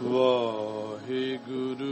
ਵਾਹਿਗੁਰੂ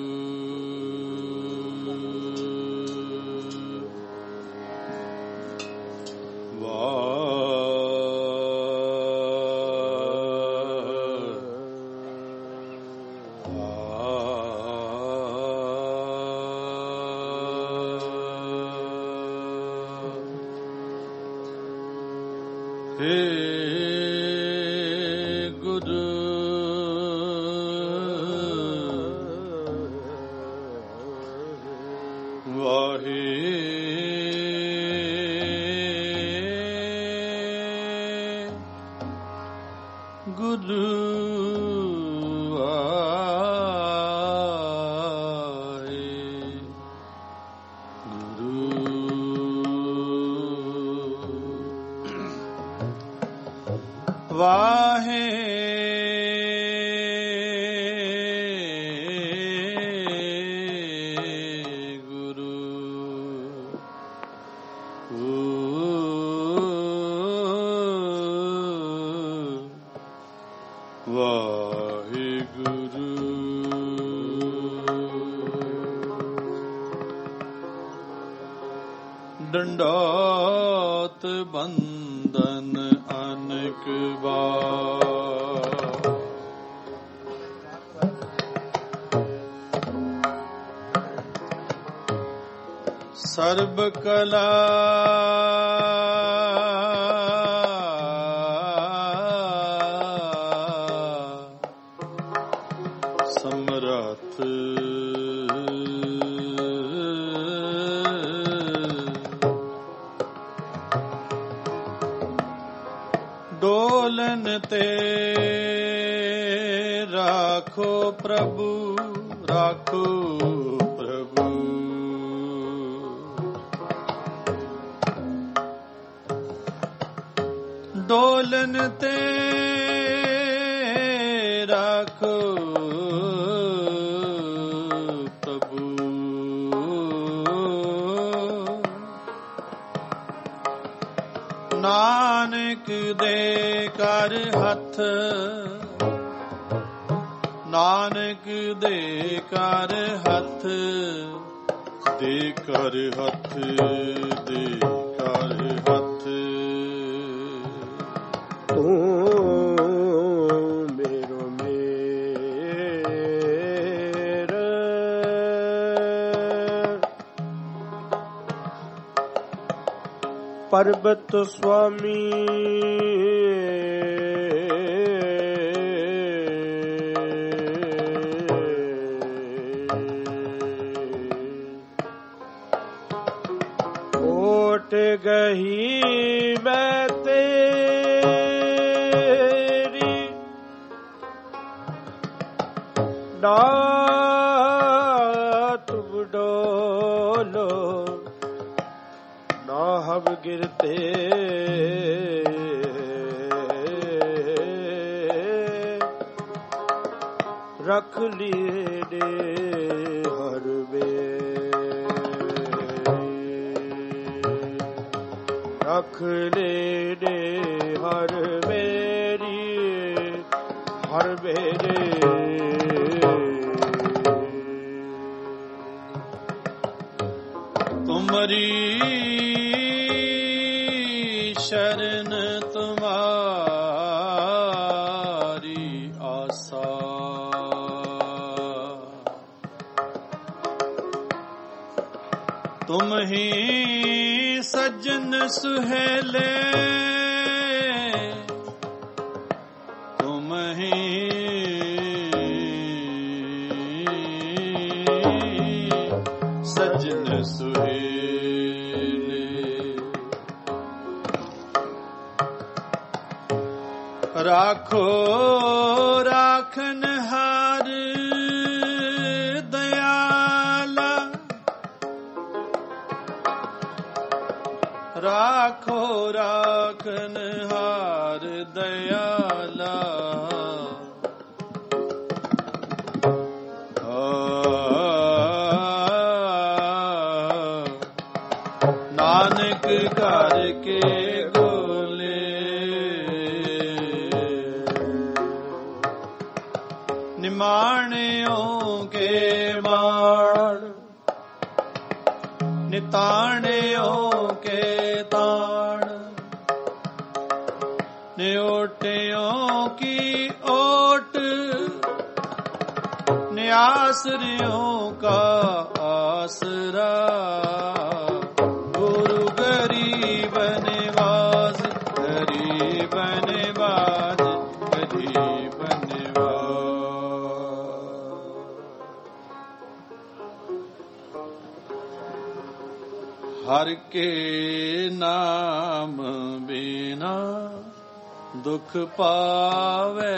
ਡੰਡਾਤ ਬੰਧਨ ਅਨੇਕ ਬਾਰ ਸਰਬ ਕਲਾ ਸਮਰੱਥ ਡੋਲਨ ਤੇ ਰਾਖੋ ਪ੍ਰਭੂ, ਰਾਖੋ ਪ੍ਰਭੂ। ਡੋਲਨ ਤੇ ਰਾਖੋ ਪ੍ਰਭੂ। ਨਾਨਕ ਦੇ ਕਰ ਹੱਥ, ਨਾਨਕ ਦੇ ਕਰ ਹੱਥ, ਦੇ ਕਰ ਹੱਥ, ਦੇ ਕਰ ਹੱਥ। ਤੂੰ ਮੇਰੋ ਮੇਰ ਪਰਬਤ ਸੁਆਮੀ, ਓਟ ਗਈ ਮੈਂ ਤੇਰੀ ਨਾਤ ਡੋਲੋ ਨਾ ਹਵ ਗਿਰਤੇ ਰਖ ਲੀੜੇ ਹਰ ਵੇ, ਰਖ ਲੀੜੇ ਹਰ ਵੇਰੀ, ਹਰ ਵੇਰੇ। ਤੁਮਰੀ ਸ਼ਰਨ ਤੁਮਾਰੀ ਆਸਾ, ਤੁਮ ਹੀ ਸੱਜਣ ਸੁਹੇਲੇ, ਤੁਮ ਹੀ ਸੱਜਣ ਸੁਹੇਲੇ। ਰਾਖੋ ਰਾਖਨ ਹਾਰ ਦਇਆਲਾ, ਰਾਖੋ ਰਾਖਨ ਹਾਰ ਦਇਆਲਾ। ਨਾਨਕ ਘਰ ਕੇ ਗੋਲੇ, ਨਿਮਾ ਨਿਤਾਣਿਓ ਕੇ ਮਾਣ, ਨਿਤਾਣਿਓ ਕੇ ਤਾਣ, ਨਿਓਟਿਓ ਕੀ ਓਟ, ਨਿਆਸਰਿਓ ਕਾ ਆਸਰਾ, ਗੁਰੂ ਗਰੀਬ ਨਿਵਾਜ, ਗਰੀਬ ਨਿਵਾਜ, ਗਰੀਬ ਨਿਵਾਜ। ਹਰ ਕੇ ਨਾਮ ਬਿਨਾ ਦੁਖ ਪਾਵੇ,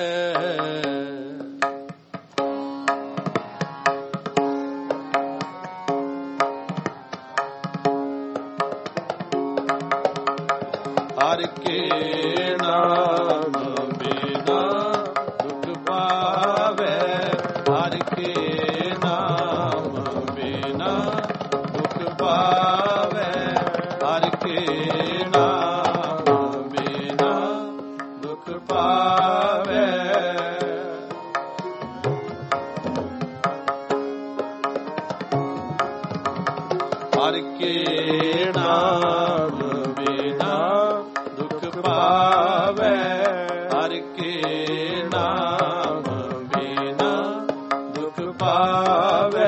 ਹਰ ਕੇ ਨਾਮ ਬਿਨਾ ਦੁਖ ਪਾਵੇ, ਹਰ ਕੇ ਨਾਮ ਬਿਨਾ ਦੁਖ ਪਾਵੇ, ਹਰ ਕੇ ਨਾਮ ਬਿਨਾ ਦੁਖ ਪਾਵੇ। ਹਰ ਕੇ ਨਾਮ ਬਿਨਾ ਦੁਖ ਪਾਵੇ, ਹਰ ਕੇ ਨਾਮ ਬਿਨਾ ਦੁਖ ਪਾਵੇ।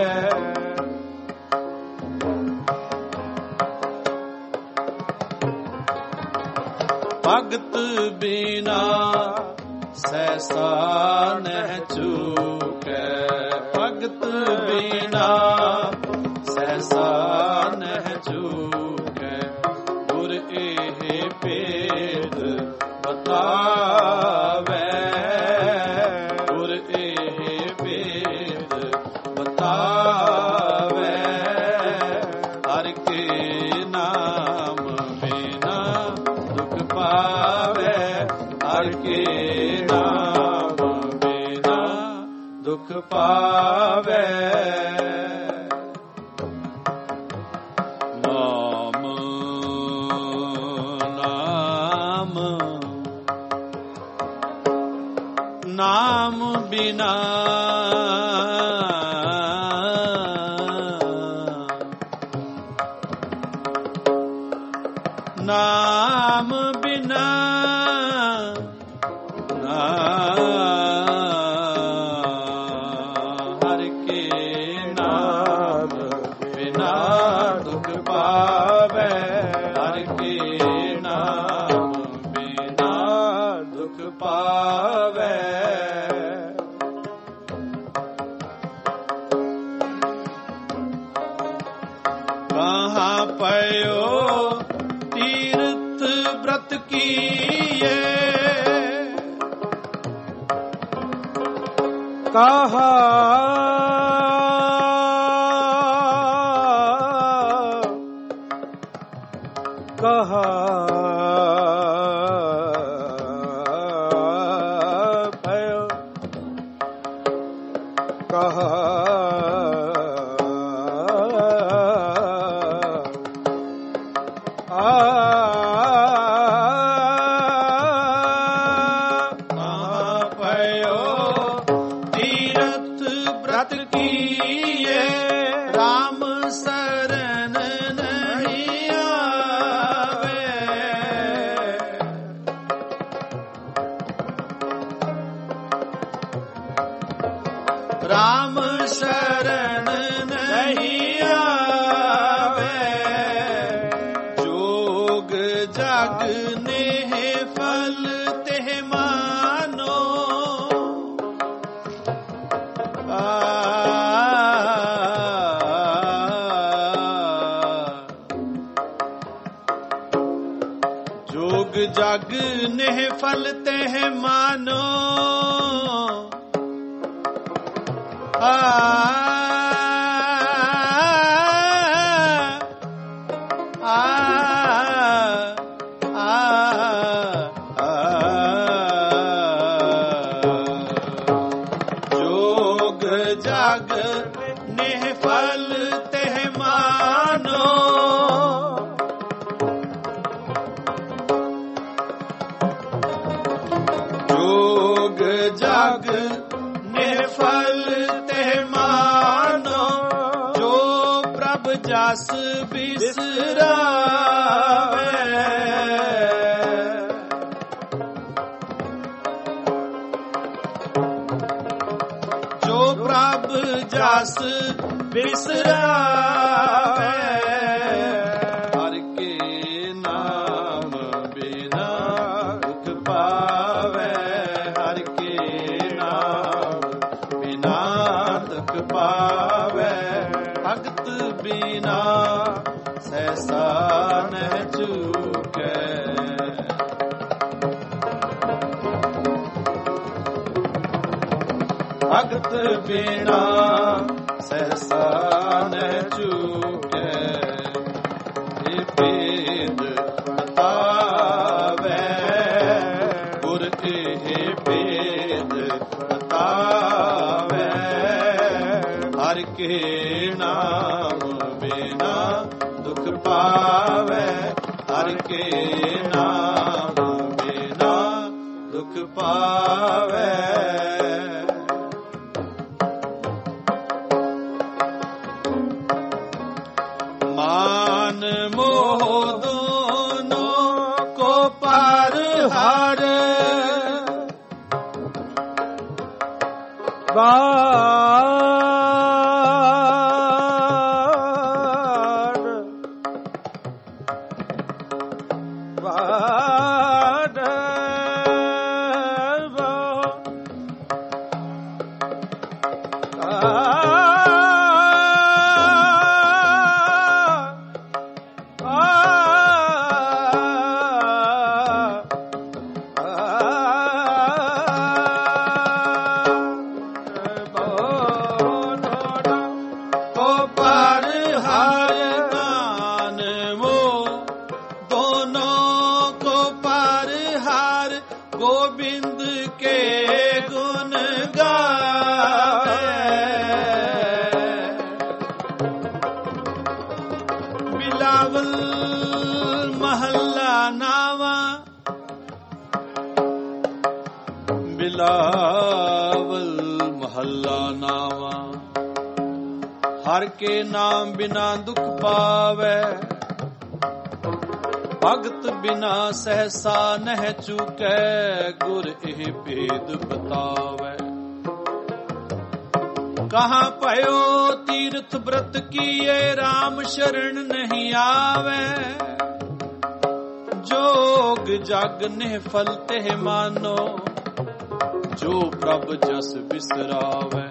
ਭਗਤ ਬਿਨਾ ਸਹਿਸਾ ਨਹਿ ਚੂਕੈ, ਭਗਤ ਬਿਨਾ ਸਹਿਸਾ ਨਹਿ ਚੂਕੈ, ਗੁਰ ਇਹ ਭੇਦ ਬਤਾਵੇ, ਗੁਰ ਇਹ ਭੇਦ ਬਤਾਵੇ। ਹਰ ਕੇ ਨਾਮ ਬਿਨਾ ਦੁਖ ਪਾਵੇ, ਹਰ ਕੇ ਨਾਮ ਬਿਨਾ ਦੁਖ ਪਾਵੇ। ਨਾਮ ਬਿਨਾ ਨਾਮ ਬਿਨਾ ਹਰ ਕੇ ਨਾਮ ਬਿਨਾ ਦੁਖ ਪਾਵੇ, ਹਰ ਕੇ ਨਾਮ ਬਿਨਾ ਦੁਖ ਪਾਵੇ। ਕਹਾਂ ਪਇਓ ਤੀਰਥ ਬ੍ਰਤ ਕੀਏ, ਕਹਾ ਕਹਾ ਪਇਓ, ਕਹਾ ਰਾਮ ਸ਼ਰਨ ਨਹੀਂ ਆਵੇ, ਜੋਗ ਜਗ ਨੇਹ ਫਲ ਤੇ ਮਾਨੋ, ਜੋਗ ਜਗ ਨੇਹ ਫਲ ਤੇ ਮਾਨੋ। ਜੋਗ ਜਗ ਨੇਹ ਫਲ ਤੇ ਮਾਨੋ, ਜੋਗ ਜਗ ਨਿਰਫਲ ਤੇ ਮਾਨੋ, ਜੋ ਪ੍ਰਭ ਜਸ ਬਿਸਰਾਵੇ। ਜੋ ਪ੍ਰਭ ਜਸ ਬਿਸਰਾਵੇ, ਹਰਿ ਕੇ ਨਾਮ ਬਿਨਾ ਦੁਖ ਪਾਵੇ। ਹਰਿ ਕੇ ਨਾਮ ਬਿਨਾ ਦੁਖ ਪਾਵੇ, ਭਗਤ ਬਿਨਾ ਸਹਿਸਾ ਨਹਿ ਚੂਕੈ। ਭਗਤ ਬਿਨਾ ਸਹਿਸਾ ਨਹਿ ਚੂਕੈ। ਇਹ ਭੇਦ ਬਤਾਵੇ ਗੁਰ, ਇਹ ਭੇਦ ਬਤਾਵੇ। ਹਰਿ ਕੇ ਨਾਮ ਬਿਨਾ ਦੁਖ ਪਾਵੇ। ਹਰਿ ਕੇ ਨਾਮ ਬਿਨਾ ਦੁਖ ਪਾਵੇ। ਮਾਨ ਮੋਹ ਦੋਨੋਂ ਕੋ ਪਾਰ ਹਰ, ਗੋਬਿੰਦ ਕੇ ਗੁਣ ਗਾਵੇ। ਬਿਲਾਵਲ ਮਹੱਲਾ ਨਾਵਾਂ, ਬਿਲਾਵਲ ਮਹੱਲਾ ਨਾਵਾਂ। ਹਰ ਕੇ ਨਾਮ ਬਿਨਾ ਦੁਖ ਪਾਵੇ, ਭਗਤ ਬਿਨਾ ਸਹਿਸਾ ਨਹਿ ਚੂਕੈ। ਗੁਰ ਇਹ ਭੇਦ ਬਤਾਵੇ। ਕਹਾਂ ਭਇਓ ਤੀਰਥ ਬ੍ਰਤ ਕੀਏ, RAM ਸ਼ਰਨ ਨਹੀਂ ਆਵੇ। ਜੋਗ ਜਗ ਨਿਹਫਲ ਤੇ ਮਾਨੋ, ਜੋ ਪ੍ਰਭ ਜਸ ਬਿਸਰਾਵੇ।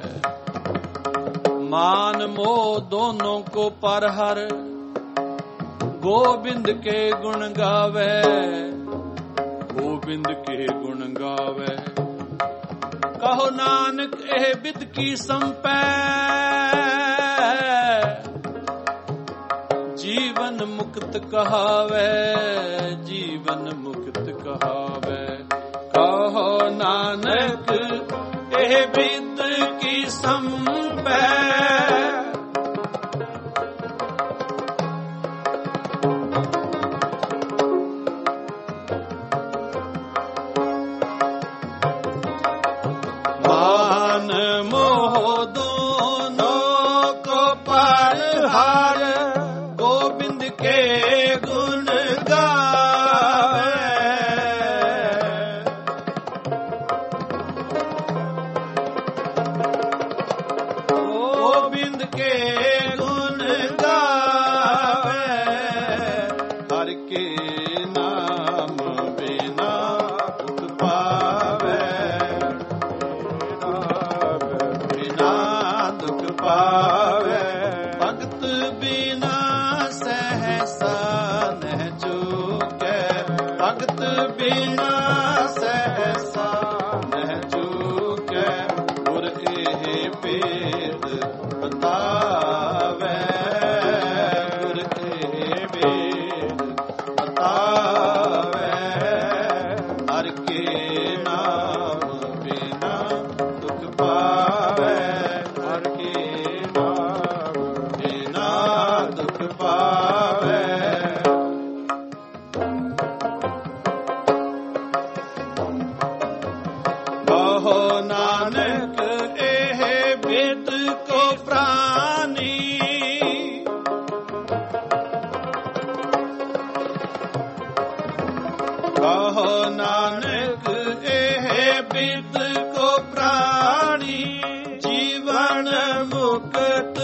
मान मोह दोनों को पर हर, गोविंद के गुण गावे। गोविंद के गुण गावे। कहो नानक एह बिद की संपै, जीवन मुक्त कहावे। जीवन मुक्त कहावे। कहो नानक एह बिद की संपै, मान मोह दोनों को पार हार, गोविंद के गुण गावे। गोविंद के गुण गावे। हर के नाम बिना दुख पावे। बिना दुख पावे। भगत बिना सहसा न चूकै। भगत बिना सहसा न चूकै। गुर एह भेद बतावे। गुर एह भेद बतावे। हर के नाम बिना दुख पावे। हर के नाम बिना दुख पावे। कहो नानक एह वेद को प्राणी कहो नानक एह विद को प्राणी जीवन मुक्त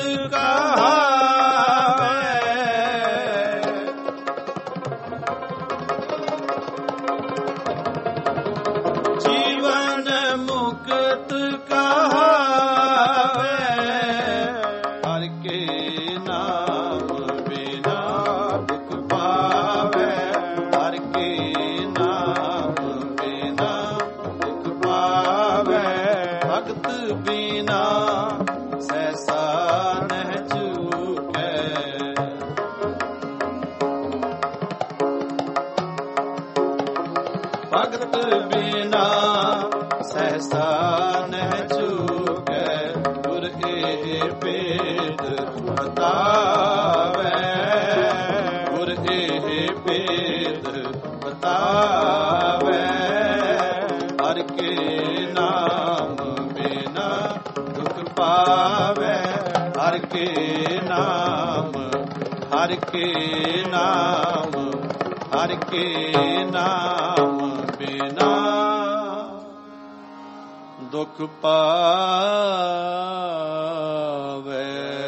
भगत बिना सहसा न चूकै गुर एह भेद बतावै गुर एह भेद बतावै हर के नाम बिना दुख पावै हर के नाम हर के नाम हर के नाम बिना दुख पावै।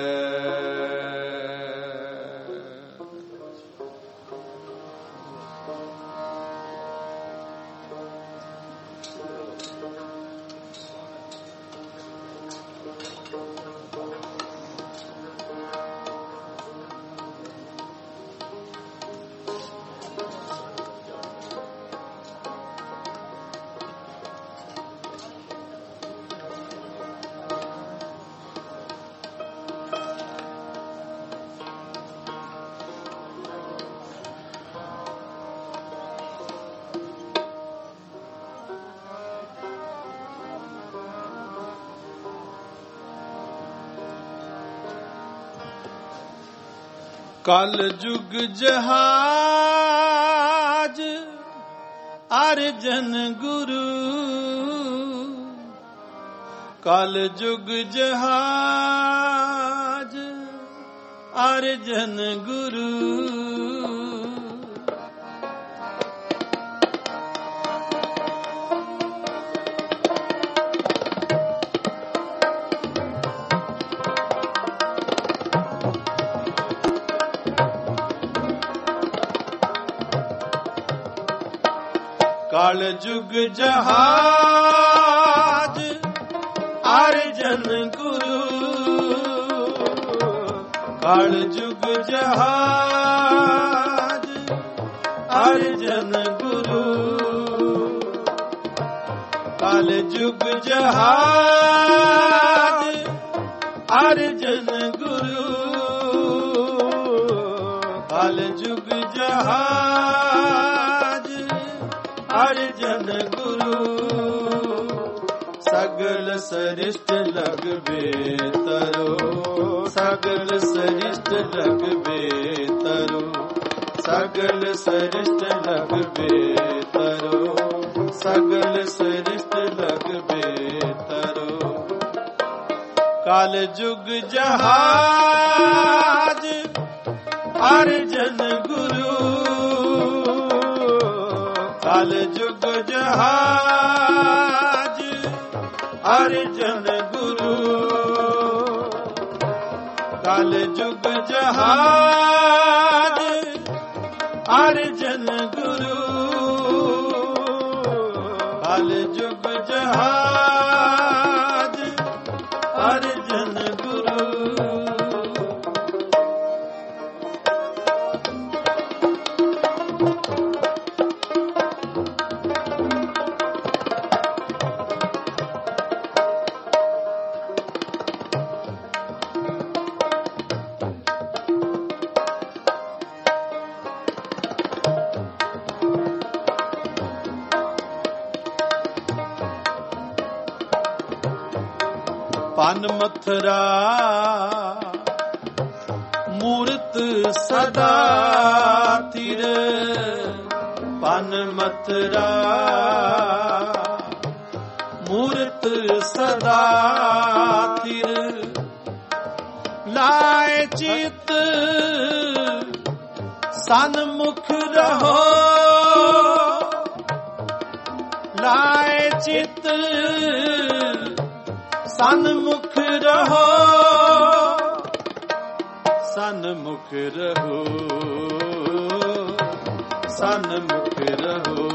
कल जुग जहाज अर्जन गुरु कल जुग जहाज अर्जन गुरु कल जुग जहाज अर्जन गुरु कल जुग जहाज अर्जन गुरु कल जुग जहाज अर्जन गुरु कल जुग जहाज अर्जन गुरु सगल सरिष्ट लगबे तरो सगल सरिष्ट लगबे तरो सगल सरिष्ट लगबे तरो सगल सरिष्ट लगबे तरो काल जुग जहाज अर्जन गुरु काल जुग जहाज अर्जन गुरु काल जुग जहाज अर्जन गुरु काल जुग जहाज अर्जन गुरु पन मथरा मूरत सदा थिर पन मथरा मूरत ਸਦਾ ਥਿਰ ਲਾਏ ਚਿਤ ਸਨਮੁਖ ਰਹੋ ਲਾਏ ਚਿਤ ਸਨਮੁਖ ਰਹੋ ਸਨਮੁਖ ਰਹੋ ਸਨਮੁਖ ਰਹੋ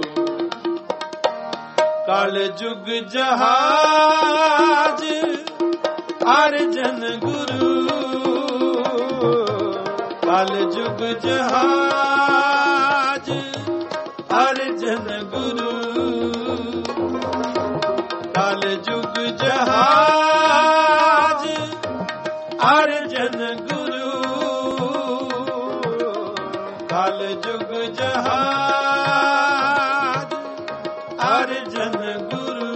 ਕਲ ਜੁਗ ਜਹਾਜ ਅਰਜਨ ਗੁਰੂ ਕਲ ਜੁਗ ਜਹਾਜ ਅਰਜਨ ਗੁਰੂ ਕਲ ਜੁਗ ਜਹਾਜ ਅਰਜਨ ਗੁਰੂ ਕਲ ਜੁਗ ਜਹਾਜ ਅਰਜਨ ਗੁਰੂ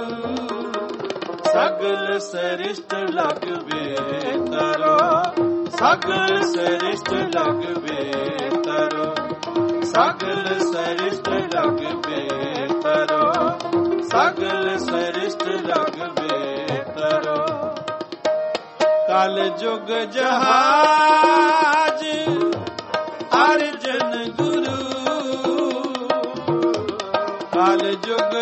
ਸਗਲ ਸ੍ਰਿਸ਼ਟ ਲਗਵੇ ਤਰੋ ਸਗਲ ਸ੍ਰਿਸ਼ਟ ਲਗਵੇ ਤਰੋ ਸਗਲ ਸ੍ਰਿਸ਼ਟ ਲਗਵੇ ਤਰੋ ਸਗਲ ਸ੍ਰਿਸ਼ਟ ਲਗਵੇ ਤਰੋ ਕਲ ਜੁਗ ਜਹਾਜ ਅਰਜਨ ਗੁਰੂ ਕਲ ਜੁਗ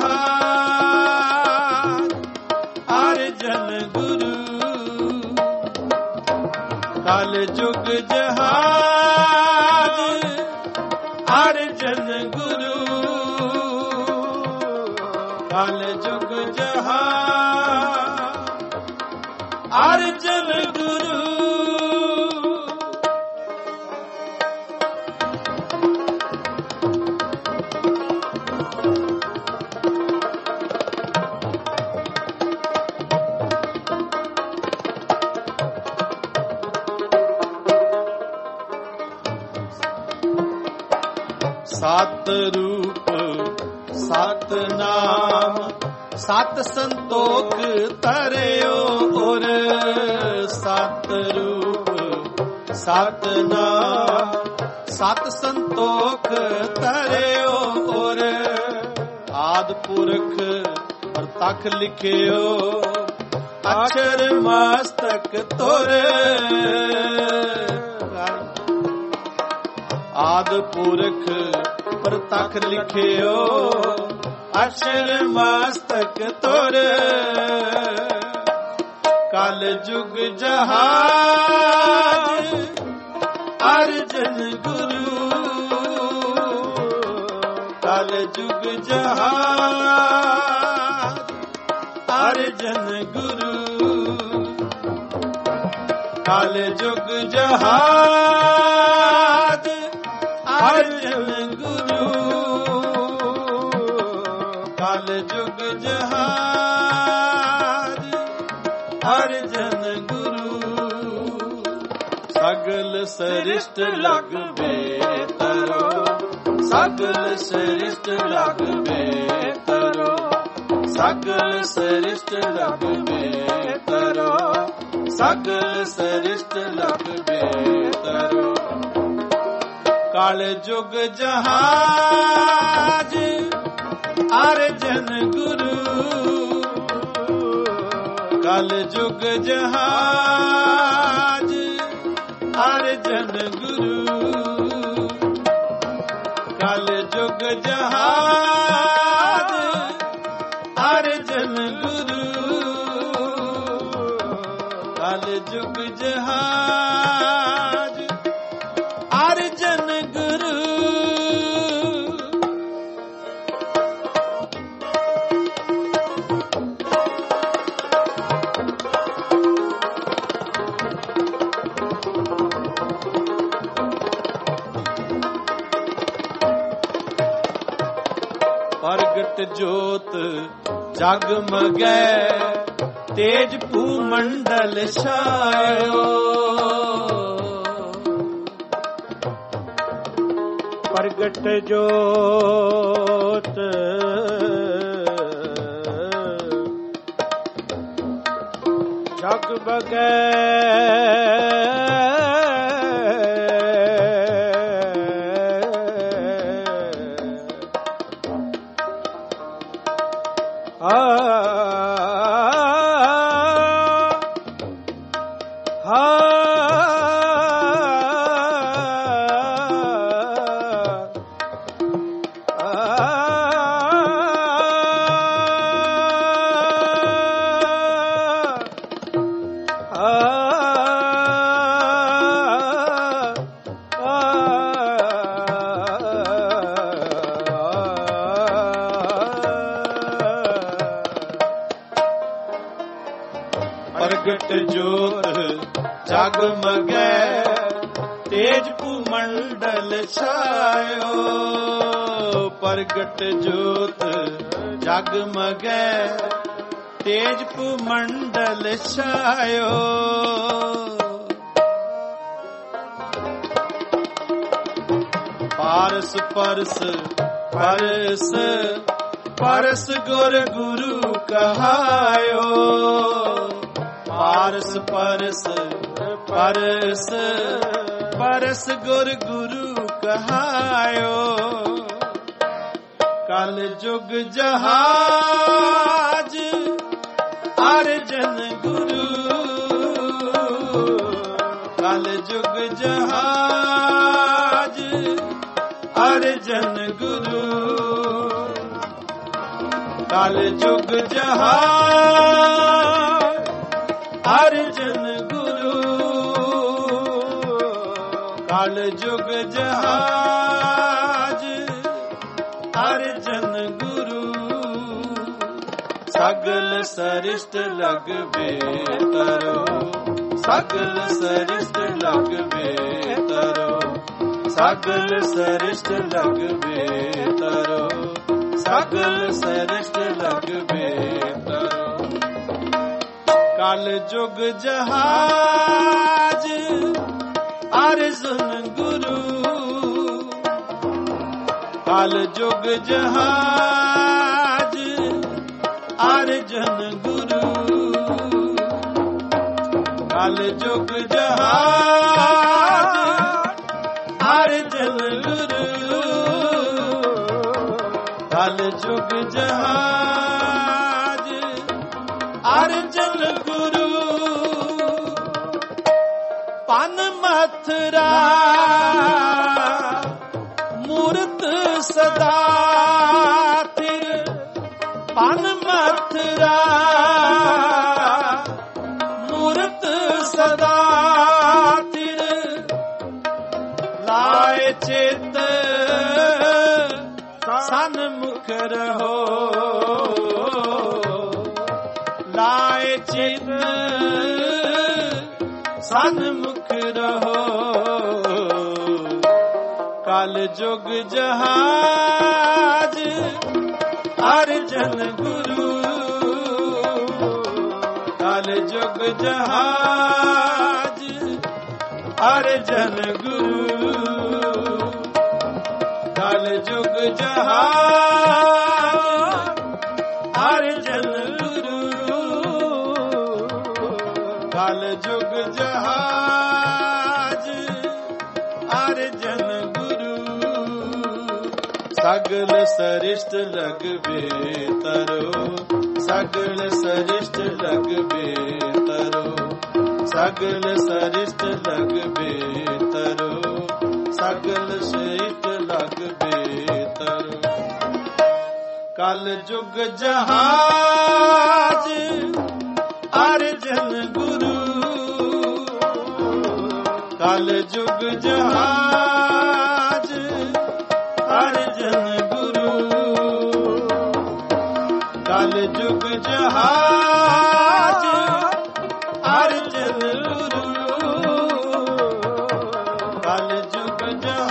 ਜਹਾਜ ਅਰਜਨ ਗੁਰੂ ਕਲ ਜੁਗ ਜਹਾਜ ਅਰਜਨ ਗੁਰੂ ਕਲ ਜੁਗ ਜਹਾਜ ਅਰਜਨ ਗੁਰੂ ਸਤ ਰੂਪ ਸਤ ਨਾਮ ਸਤ ਸੰਤੋਖ ਧਰਿਓ ਔਰ ਸਤ ਰੂਪ ਸਤ ਨਾਮ ਸਤ ਸੰਤੋਖ ਧਰਿਓ ਔਰ ਆਦਿ ਪੁਰਖ ਪ੍ਰਤੱਖ ਲਿਖਿਓ ਅਕਸ਼ਰ ਮਸਤਕ ਤੁਰ ਆਦਿ ਪੁਰਖ ਪ੍ਰਤੱਖ ਲਿਖਿਓ ਅਕਸ਼ਰ ਮਸਤਕ ਤੁਰ ਕਲ ਜੁਗ ਜਹਾਜ ਅਰਜਨ ਗੁਰੂ ਕਲ ਜੁਗ ਜਹਾਜ ਅਰਜਨ ਗੁਰੂ ਕਲ ਜੁਗ ਜਹਾਜ ਅਰਜਨ ਗੁਰੂ ਕਲ ਜੁਗ ਜਹਾਜ ਅਰਜਨ ਗੁਰੂ ਸਗਲ ਸ੍ਰਿਸ਼ਟ ਲਗਵੇ ਤਰੋ ਸਗਲ ਸ੍ਰਿਸ਼ਟ ਲਗਵੇ ਤਰੋ ਸਗਲ ਸ੍ਰਿਸ਼ਟ ਲਗਵੇ ਤਰੋ ਸਗਲ ਸ੍ਰਿਸ਼ਟ ਲਗਵੇ ਤਰੋ ਕਲ ਜੁਗ ਜਹਾਜ ਅਰਜਨ ਗੁਰੂ ਕਲ ਜੁਗ ਜਹਾਜ ਅਰਜਨ ਗੁਰੂ ਕਲ ਜੁਗ ਜਹਾਜ ਅਰਜਨ ਗੁਰੂ ਕਲ ਜੁਗ ਜਹਾਜ ਅਰਜਨ ਗੁਰੂ ਪ੍ਰਗਟ ਜੋਤ ਜਗਮਗੈ ਤੇਜ ਭੂ ਮੰਡਲ ਛਾਇਓ ਪ੍ਰਗਟ ਜੋਤ ਜਗਮਗੈ ਪ੍ਰਗਟ ਜੋਤ ਜਗਮਗੈ, ਤੇਜ ਭੂਮੰਡਲ ਛਾਇਓ। ਪ੍ਰਗਟ ਜੋਤ ਜਗਮਗੈ, ਤੇਜ ਭੂਮੰਡਲ ਛਾਇਓ। ਪਾਰਸ ਪਰਸ ਪਰਸ ਪਰਸ ਗੁਰ ਗੁਰੂ ਕਹਾਇਓ। ਪਾਰਸ ਪਰਸ ਪਰਸ ਪਰਸ ਗੁਰ ਗੁਰੂ ਕਹਾਇਓ। ਕਲ ਜੁਗ ਜਹਾਜ ਅਰਜਨ ਗੁਰੂ, ਕਲ ਜੁਗ ਜਹਾਜ ਅਰਜਨ ਗੁਰੂ। ਕਲ ਜੁਗ ਜਹਾਜ ਅਰਜਨ ਗੁਰੂ, ਕਲ ਜੁਗ ਜਹਾਜ ਅਰਜਨ ਗੁਰੂ। ਸਗਲ ਸਰਿਸ਼ਟ ਲਗਵੇ ਤਰੋ, ਸਗਲ ਸਰਿਸ਼ਟ ਲਗਵੇ ਤਰੋ, ਸਗਲ ਸਰਿਸ਼ਟ ਲਗਵੇ ਤਰੋ, ਸਗਲ ਸਰਿਸ਼ਟ ਲਗਵੇ ਤਰੋ। ਕਲ ਜੁਗ ਜਹਾਜ ਅਰਜਨ ਗੁਰੂ, ਕਲ ਜੁਗ ਜਹਾਜ ਅਰਜਨ ਗੁਰੂ। ਕਲ ਜੁਗ ਜਹਾਜ ਅਰਜਨ ਗੁਰੂ, ਕਲ ਜੁਗ ਜਹਾਜ ਅਰਜਨ ਗੁਰੂ। ਪਨ ਮਥੁਰਾ ਮੂਰਤ ਸਦਾ ਥਿਰ, ਪਨ ਮਥੁਰਾ ਮੂਰਤ ਸਦਾ ਥਿਰ। ਲਾਏ ਚਿਤ ਸਨਮੁਖ ਰਹੋ, ਲਾਏ ਚਿਤ ਸਨਮੁਖ ਰਹੋ। ਕਲ ਜੁਗ ਜਹਾਜ ਅਰਜਨ ਗੁਰੂ, ਕਲ ਜੁਗ ਜਹਾਜ ਅਰਜਨ ਗੁਰੂ। ਕਲ ਜੁਗ ਜਹਾਜ ਅਰਜਨ ਗੁਰੂ, ਕਲ ਜੁਗ ਜਹਾਜ ਅਰਜਨ ਗੁਰੂ। ਸਗਲ ਸਰਿਸ਼ਟ ਲਗਵੇ ਤਰੋ, ਸਗਲ ਸਰਿਸ਼ਟ ਲਗਵੇ ਤਰੋ, ਸਗਲ ਸਰਿਸ਼ਟ ਲਗਵੇ ਤਰੋ, ਸਗਲ ਸਰਿਸ਼ਟ ਲਗਵੇ ਤਰੋ। ਕਲ ਜੁਗ ਜਹਾਜ ਅਰਜਨ ਗੁਰੂ, ਕਲ ਜੁਗ ਜਹਾਜ ਅਰਜਨ ਗੁਰੂ। ਕਲ ਜੁਗ ਜਹਾਜ ਅਰਜਨ ਗੁਰੂ, ਕਲ ਜੁਗ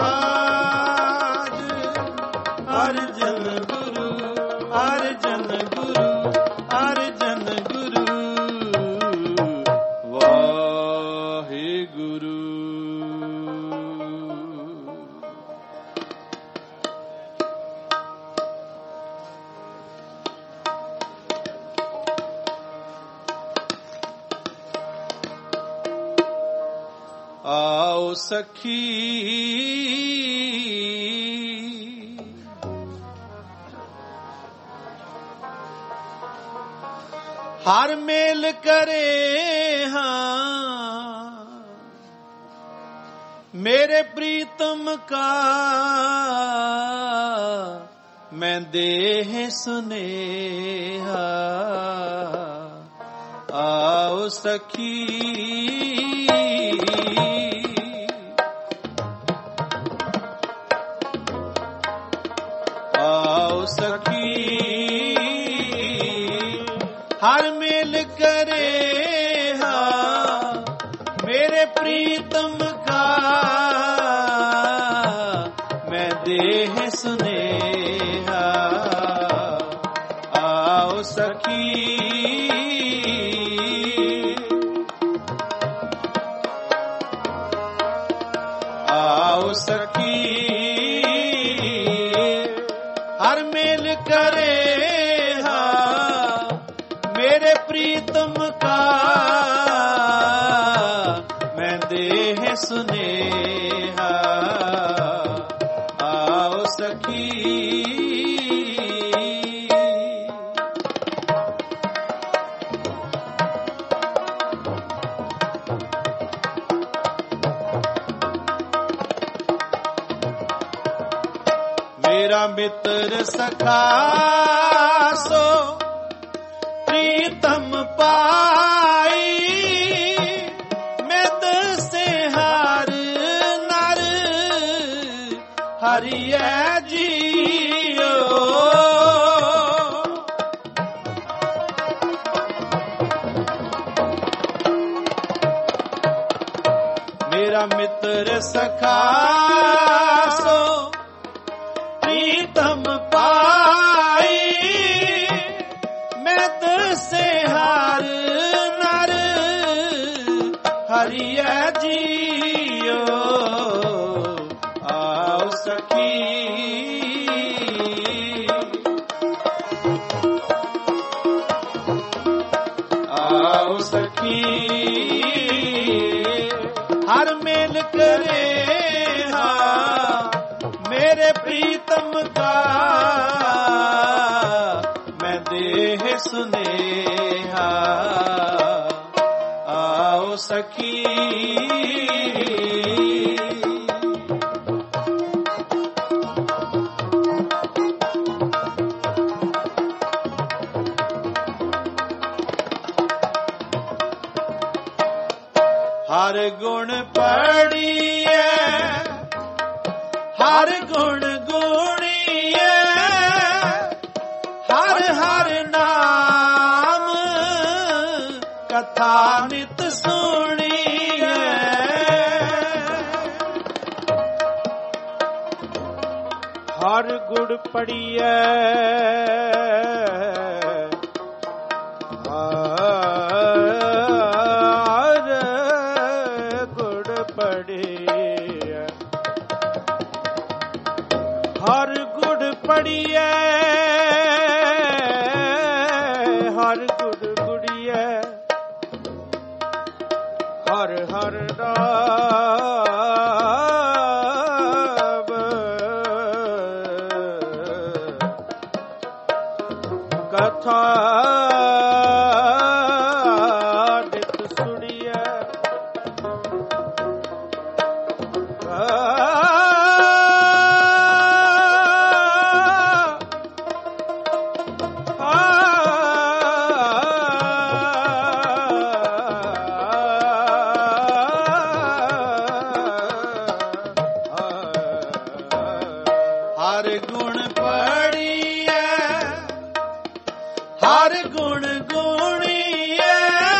ਜਹਾਜ ਅਰਜਨ ਗੁਰੂ, ਅਰਜਨ ਗੁਰੂ, ਅਰਜਨ ਗੁਰੂ। ਵਾਹਿਗੁਰੂ। ਆਓ ਸਖੀ ਹਰ ਮੇਲ ਕਰੇ ਹਾਂ, ਮੇਰੇ ਪ੍ਰੀਤਮ ਕਾ ਮੈਂ ਦੇਹ ਸੁਨੇਹਾ। ਆਓ ਸਖੀ ਆਓ ਸਖੀ ਹਰ ਮੇਲ ਕਰੇ ਪ੍ਰੀਤਮ ਕਾ ਮੈਂ ਦੇਹ ਸੁਨੇਹਾ ਆਓ ਸਖੀ ਆਓ ਸਖੀ ਹਰ ਮੇਲ ਕਰੇ ਮੇਰੇ ਪ੍ਰੀਤਮ ਕਾ ਮੈਂ ਦੇਹ ਸੁਨੇਹਾ ਆਓ ਸਖੀ ਮੇਰਾ ਮਿੱਤਰ ਸਖਾ ਸੋ ਪ੍ਰੀਤਮ ਪਾਈ ਮਿਤ ਸੇ ਹਰ ਨਰ ਹਰਿਐ ਜੀਓ ਮੇਰਾ ਮਿੱਤਰ ਸਖਾ ਸੋ ਪ੍ਰੀਤਮ ਪਾਈ ਮਿਤ ਸੇ ਹਰ ਨਰ ਹਰਿਐ ਜੀਓ ਆਓ ਸਖੀ ਆਓ ਸਖੀ ਹਰ ਮੇਲ ਕਰੇ ਮੇਰੇ ਪ੍ਰੀਤਮ ਕਾ ਮੈਂ ਦੇਹ ਸੁਨੇਹਾ ਆਓ ਸਖੀ ਹਰ ਗੁਣ ਪੜੀਐ ਹਰ ਗੁਣ ਗੁਣੀਐ ਹਰ ਹਰ ਨਾਮ ਕਥਾ ਨਿਤ ਸੁਣੀਐ ਹਰ ਗੁਣ ਪੜੀਐ ਹਰ ਗੁਣ ਪੜੀਐ ਹਰ ਗੁਣ ਗੁੜੀਐ ਹਰ ਹਰ ਨਾਮ ਕਥਾ ਨਿਤ ਸੁਣੀਐ ਹਰ ਗੁਣ ਪੜੀਐ ਹਰ ਗੁਣ ਗੁਣੀਐ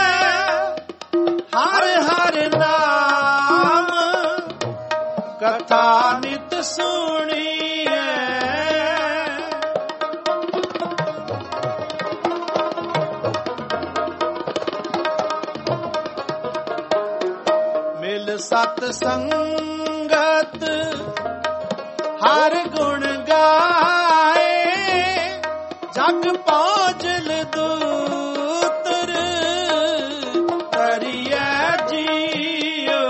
ਹਰ ਹਰ ਨਾਮ ਕਥਾ ਨਿਤ ਸੁਣੀਐ ਮਿਲ ਸਤ ਸੰਗਤ ਹਰ ਗੁਣ ਗਾਏ ਜਗ ਪਹੁੰਚਲ ਦੂਤਰ ਧਰਿਐ ਜੀਓ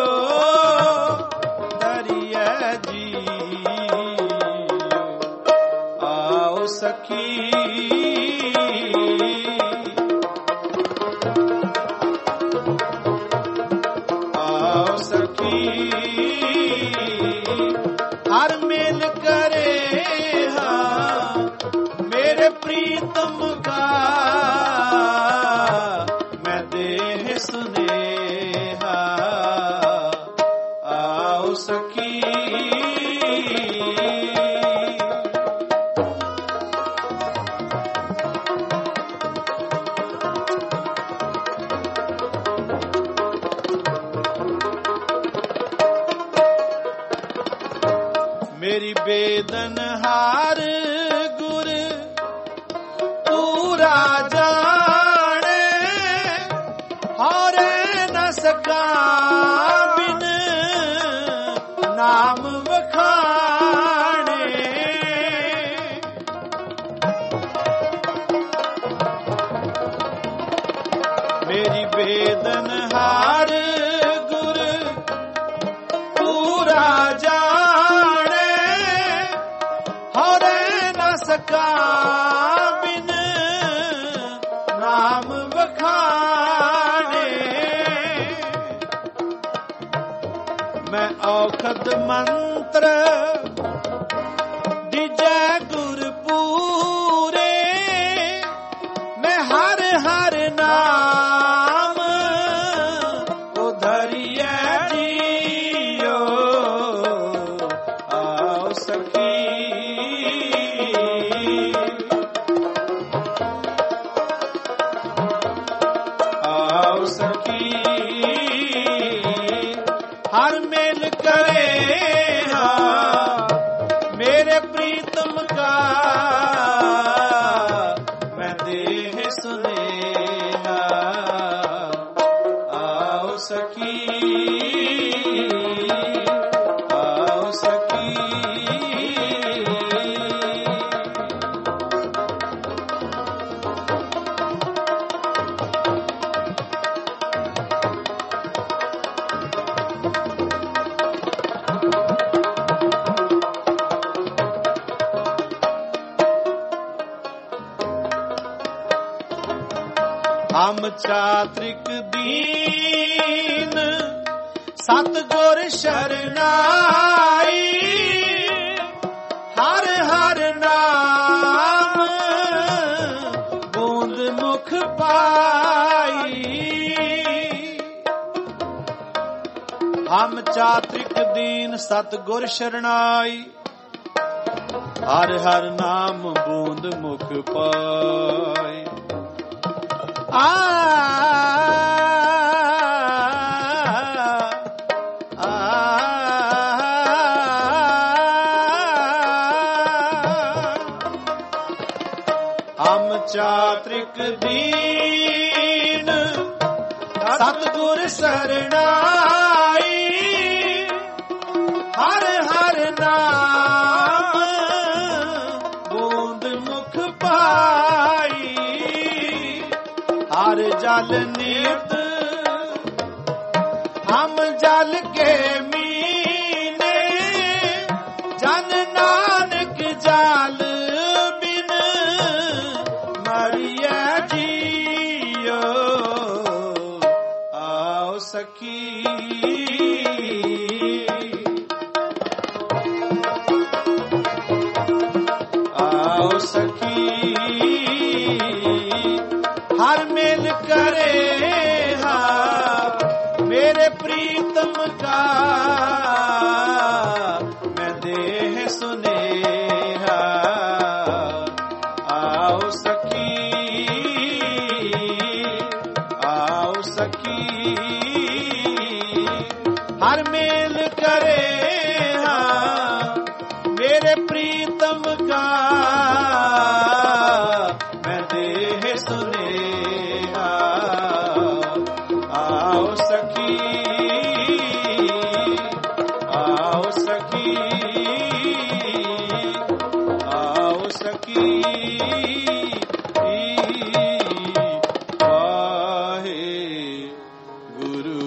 ਧਰਿਐ ਜੀਓ ਆਓ ਸਖੀ ਆਓ ਸਖੀ ਹਰ ਮੇਲ ਕਰੇ ਮੇਰੇ ਪ੍ਰੀਤਮ ਕਾ ਮੈਂ ਦੇਹ ਸੁਨੇਹਾ ਆਓ ਸਖੀ बेदनहार गुर पूरा जाने, हारे न सका बिन नाम वखाने। मेरी बेदनहार गुर पूरा जाने, हारे न सका बिन नाम वखाने। मैं औखद मंत्र दिजै गुर पूरे, मैं हर हर नाम उधरिए जियो। आओ सखी आओ सखी, हर मेल करे मेरे प्रीतम का, मैं देह सुनेगा। आओ सखी आओ सखी, हम चात्रिक दीन सतगुर शरनाई, हर हर नाम बूंद मुख पाई। हम चात्रिक दीन सतगुर शरनाई, हर हर नाम बूंद मुख पाई। हम चात्रिक दीन सतगुर शरनाई, हर हर नाम बूंद मुख पाई। हर जल नित हम जल के मीने, जन नानक जाल बिन मरिया जियो। आओ सखी आओ सखी, हर मेल करे मेरे प्रीतम का, मैं देह सुनेहा। आओ सखी आओ सखी, हर मेल करे मेरे प्रीतम का, मैं देह सुनेहा। आओ सखी आओ सखी आओ सखी, वाहे गुरु।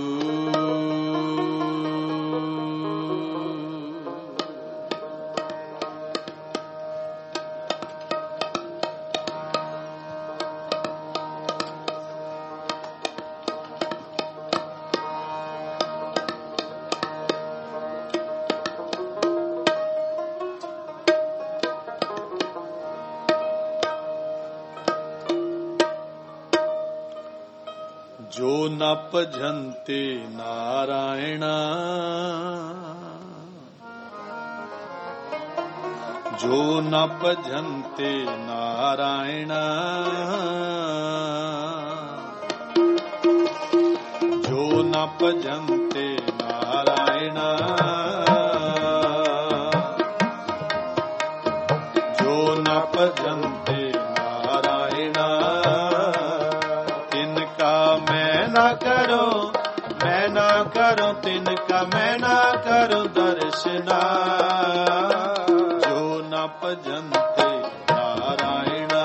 जो न भजन्ते नारायण, जो न भजन्ते नारायण, जो न भजन्ते नारायण, भजन्ते नारायणा तिनका मैं न करो तिनका मैं न करो दर्शना जो न भजन्ते नारायणा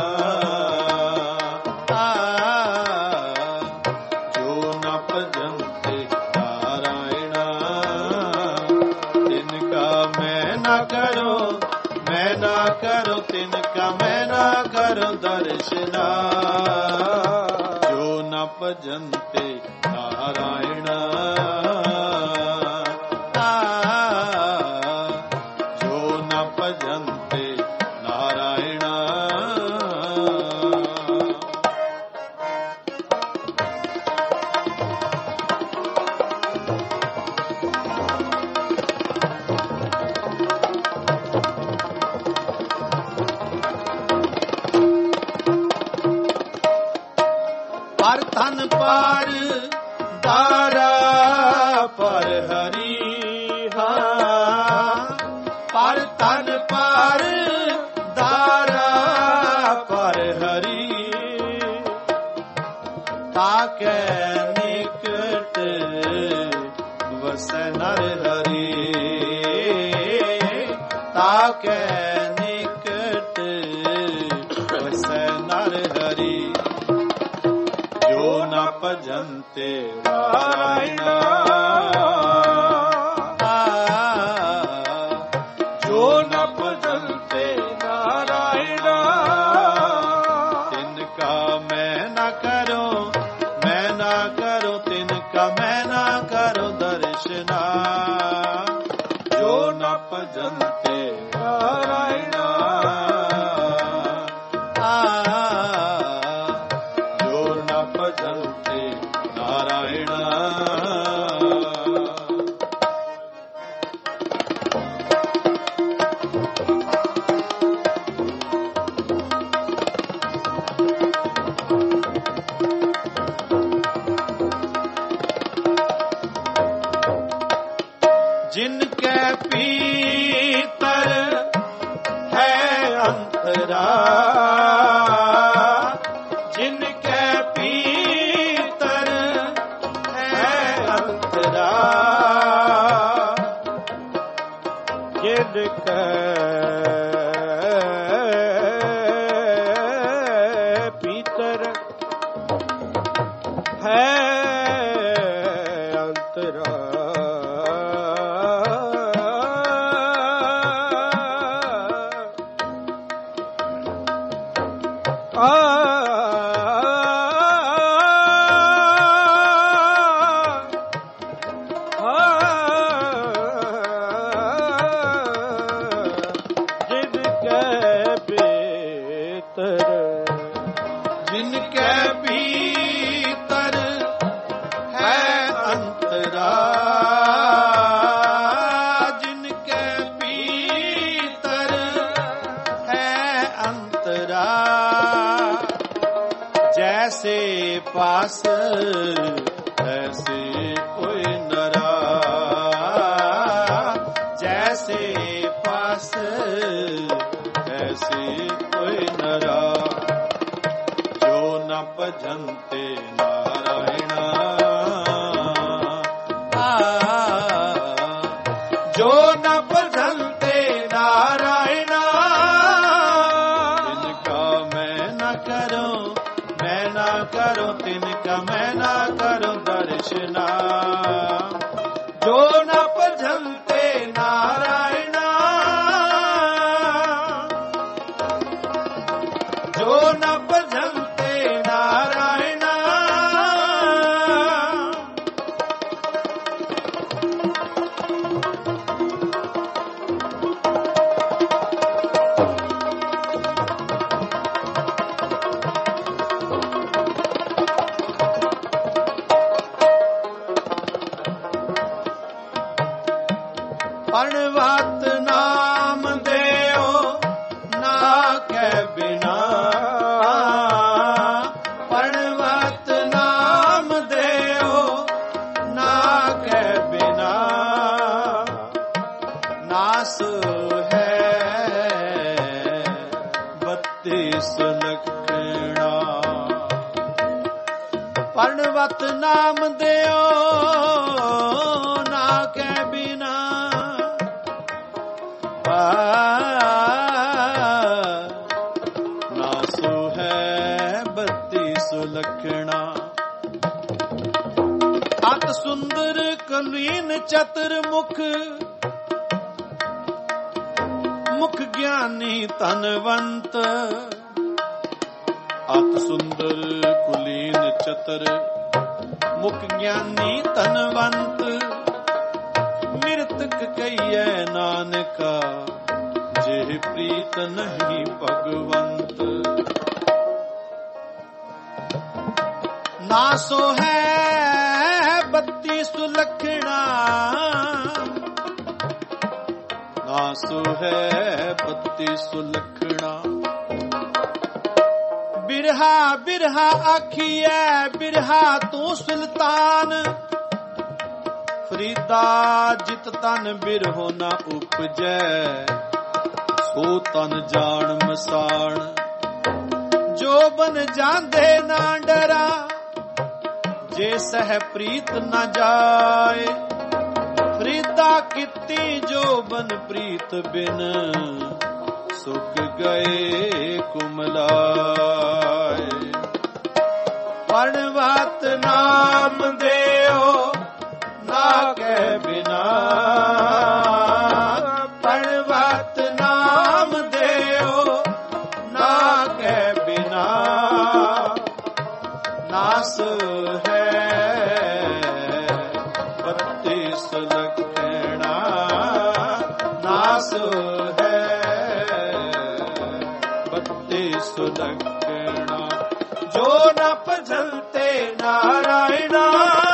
जो न भजन्ते नारायणा तिनका मैं न करो तिनका मैं न करो दर्शना जो न भजन्ते नारायणा जो न भजन्ते नारायणा पर धन पार दारा पर हरि पर धन पार दारा पर हरि ताके निकट वसै नर हरि ताके निकट वसै नर हरि जो न भजन्ते नारायणा जो न भजन्ते नारायणा तिनका मैं न करो तिनका मैं न करो दर्शना जो न भजन्ते नारायणा भजन्ते नारायणा जिनके भीतर है अंतरा जिनके भीतर है अंतरा जिनके भीतर है अंतरा जिनके भीतर है अंतरा जिनके भीतर है अंतरा जैसे पास ऐसे कोई नरा जैसे पास ऐसे कोई नरा जो न भजन्ते नारायणा जो न भजन्ते नारायणा तिनका मैं न करो तिनका मैं न करो दर्शना जो न भजन्ते नारायणा जो न भजन्ते नारायणा वत नाम देओ ना के बिना ना सो है 32 लखना अत सुंदर कलीन चतुर मुख मुख ज्ञानी तनवंत अत सुंदर कुलीन चतर मुख ज्ञानी तनवंत मृतक कहिए नानका जे प्रीत नहीं भगवंत ना सो है 32 लखना ना सो है 32 लखना बिरहा बिरहा आखिए बिरहा तू सुल्तान फरीदा जित तन बिरहो न उपजै सो तन जान मसान जो बन जांदे ना डरा जे सह प्रीत न जाए फरीदा किती जो बन प्रीत बिन सुख गए कुमलाए पर्णवत नाम देओ ना के बिना पर्णवत नाम देओ ना के बिना नास है 32 लखना नास है 32 लखना जो न भजन्ते नारायणा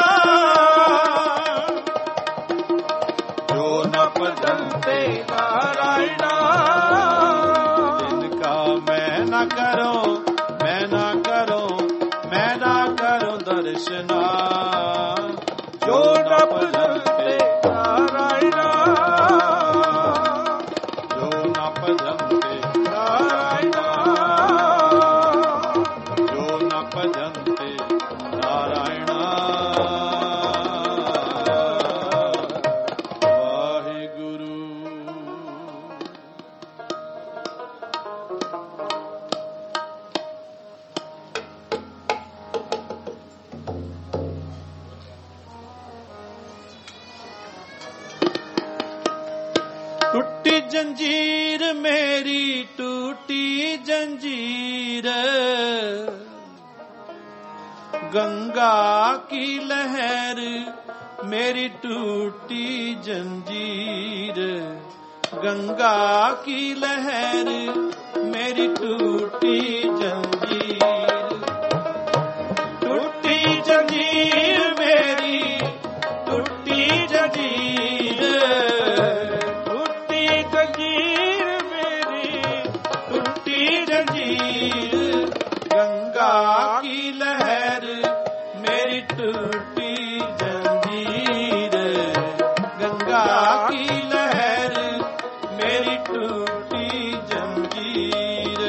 जो न भजन्ते नारायणा जिनका मैं न करूं मैं न करूं मैं न करूं दर्शना जो न भजन्ते नारायणा जो न भजन्ते नारायणा जो न भजन्ते नारायणा वाहिगुरु। टूटी जंजीर मेरी टूटी जंजीर गंगा की लहर मेरी टूटी जंजीर गंगा की लहर मेरी टूटी जंजीर टूटी जंजीर मेरी टूटी जंजीर गंगा की लहर मेरी टूटी जंजीर गंगा की लहर मेरी टूटी जंजीर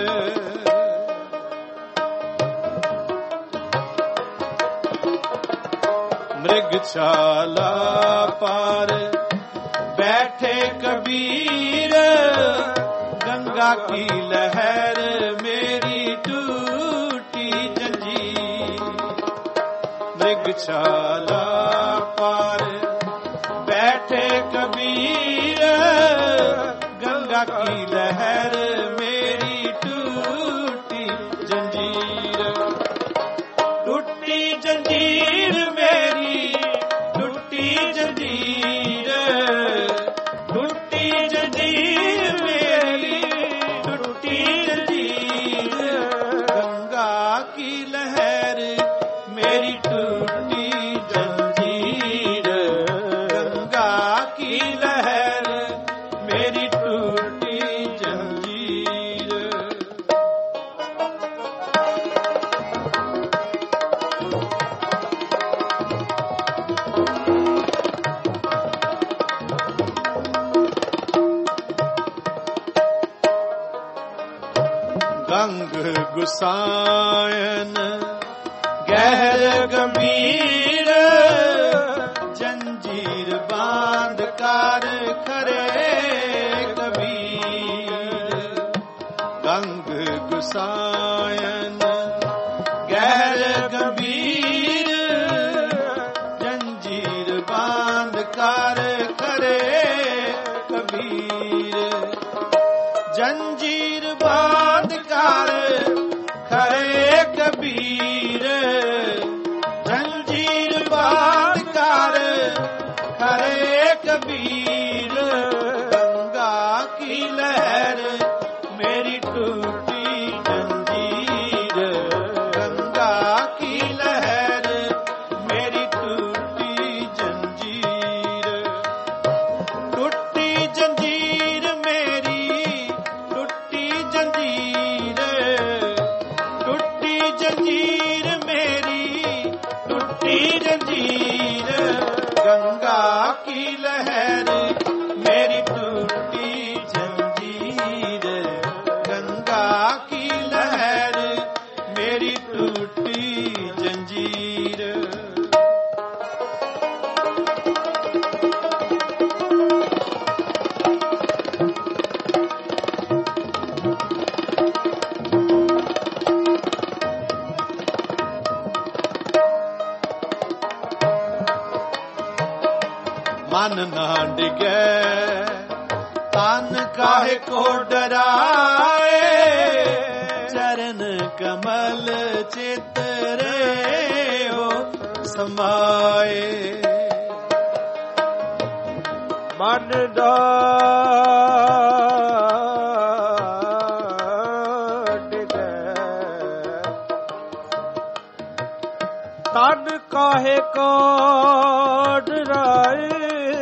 मृगशाला पार बैठे कबीर गंगा की लहर मेरी टूटी जंजीर मृगशाला पार बैठे कबीर गंगा की लहर मेरी टूटी जंजीर टूटी जंजीर मेरी टूटी जंजीर टूटी जंजीर मेरी टूटी जंजीर गंगा की लहर मेरी टूटी जंजीर गंगा की लहर मेरी टूटी जंजीर। गंग गुसायन गहर गंभीर जंजीर बांध कर खरे कबीर गंग गुसायन गहर गंभीर जंजीर बांध कर खरे कबीर जंजीर बांध कर खरे कबीर जंजीर बांध कर खरे कबीर गंगा की लहर मेरी टूटी जंजीर गंगा की लहर मेरी टूटी जंजीर टूटी जंजीर मेरी टूटी जंजीर टूटी जंजीर मेरी टूटी जंजीर गंगा की लहर मेरी टूटी जंजीर गंगा की लहर मेरी टूटी जंजीर मन ना डिगे तन काहे को डराए चरण कमल चितरे हो समाए मन ना डिगे तन काहे को डराए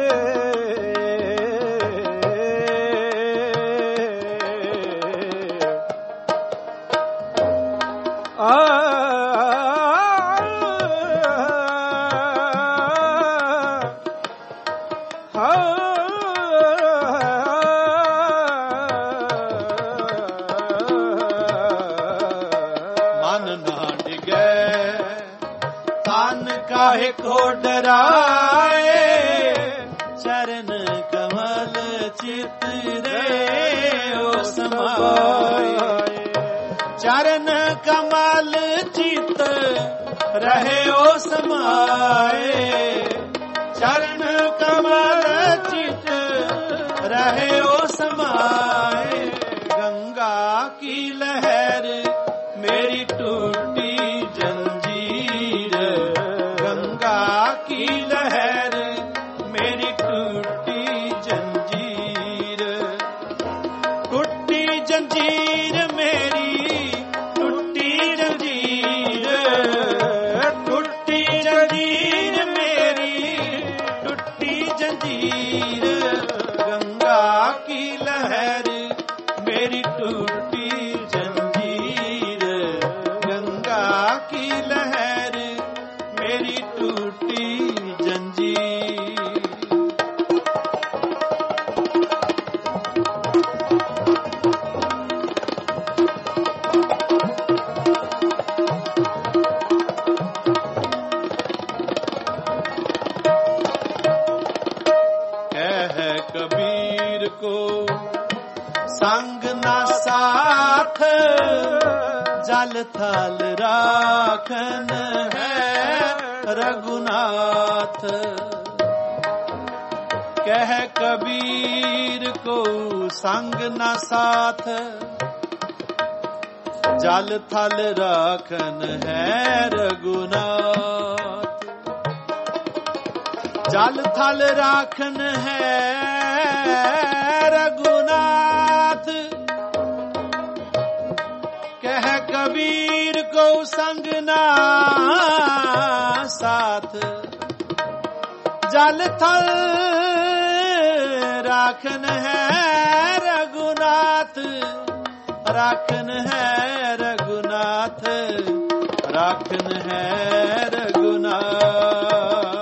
काहे को डराए चरण कमल चितरे ओ समाए चरण कमल चित रहे ओ समाए चरण कमल चित रहे ओ समाए गंगा की लहर मेरी टूटी जंजीर गंगा की लहर मेरी टूटी जंजीर टूटी जंजीर मेरी टूटी जंजीर टूटी जंजीर मेरी टूटी जंजीर गंगा की लहर मेरी टूटी जंजीर गंगा की लहर मेरी टूटी जंजीर कह कबीर को संग ना साथ जल थल राखन है रघुनाथ कह कबीर को संग न साथ जल थल राखन है रघुनाथ जल थल राखन है रघुनाथ कह कबीर को संग ना साथ जल थल राखन है रघुनाथ राखन है रघुनाथ राखन है रघुनाथ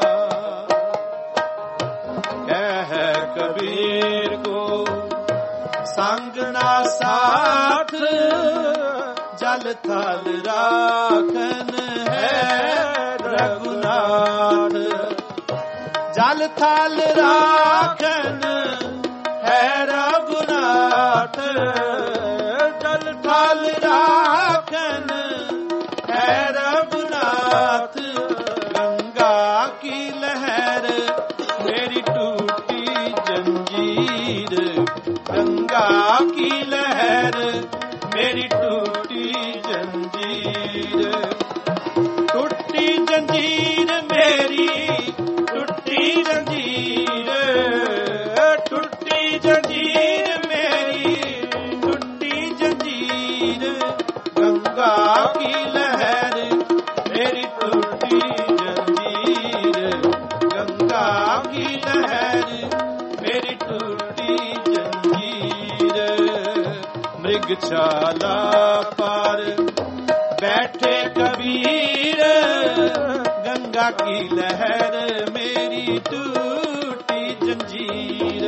कह कबीर को संग ना साथ जल थल राखन है रघुनाथ। जल थल राखन है रघुनाथ, जल थल राखन है रघुनाथ। गंगा की लहर मेरी टूटी जंजीर, गंगा की लहर मेरी टूटी जंजीर। टूटी जंजीर मेरी, टूटी जंजीर, टूटी जंजीर मेरी, टूटी जंजीर। गंगा की लहर मेरी टूटी जंजीर, गंगा की लहर मेरी टूटी जंजीर। मृगशाला पर बैठे कबीर, गंगा की लहर मेरी टूटी जंजीर।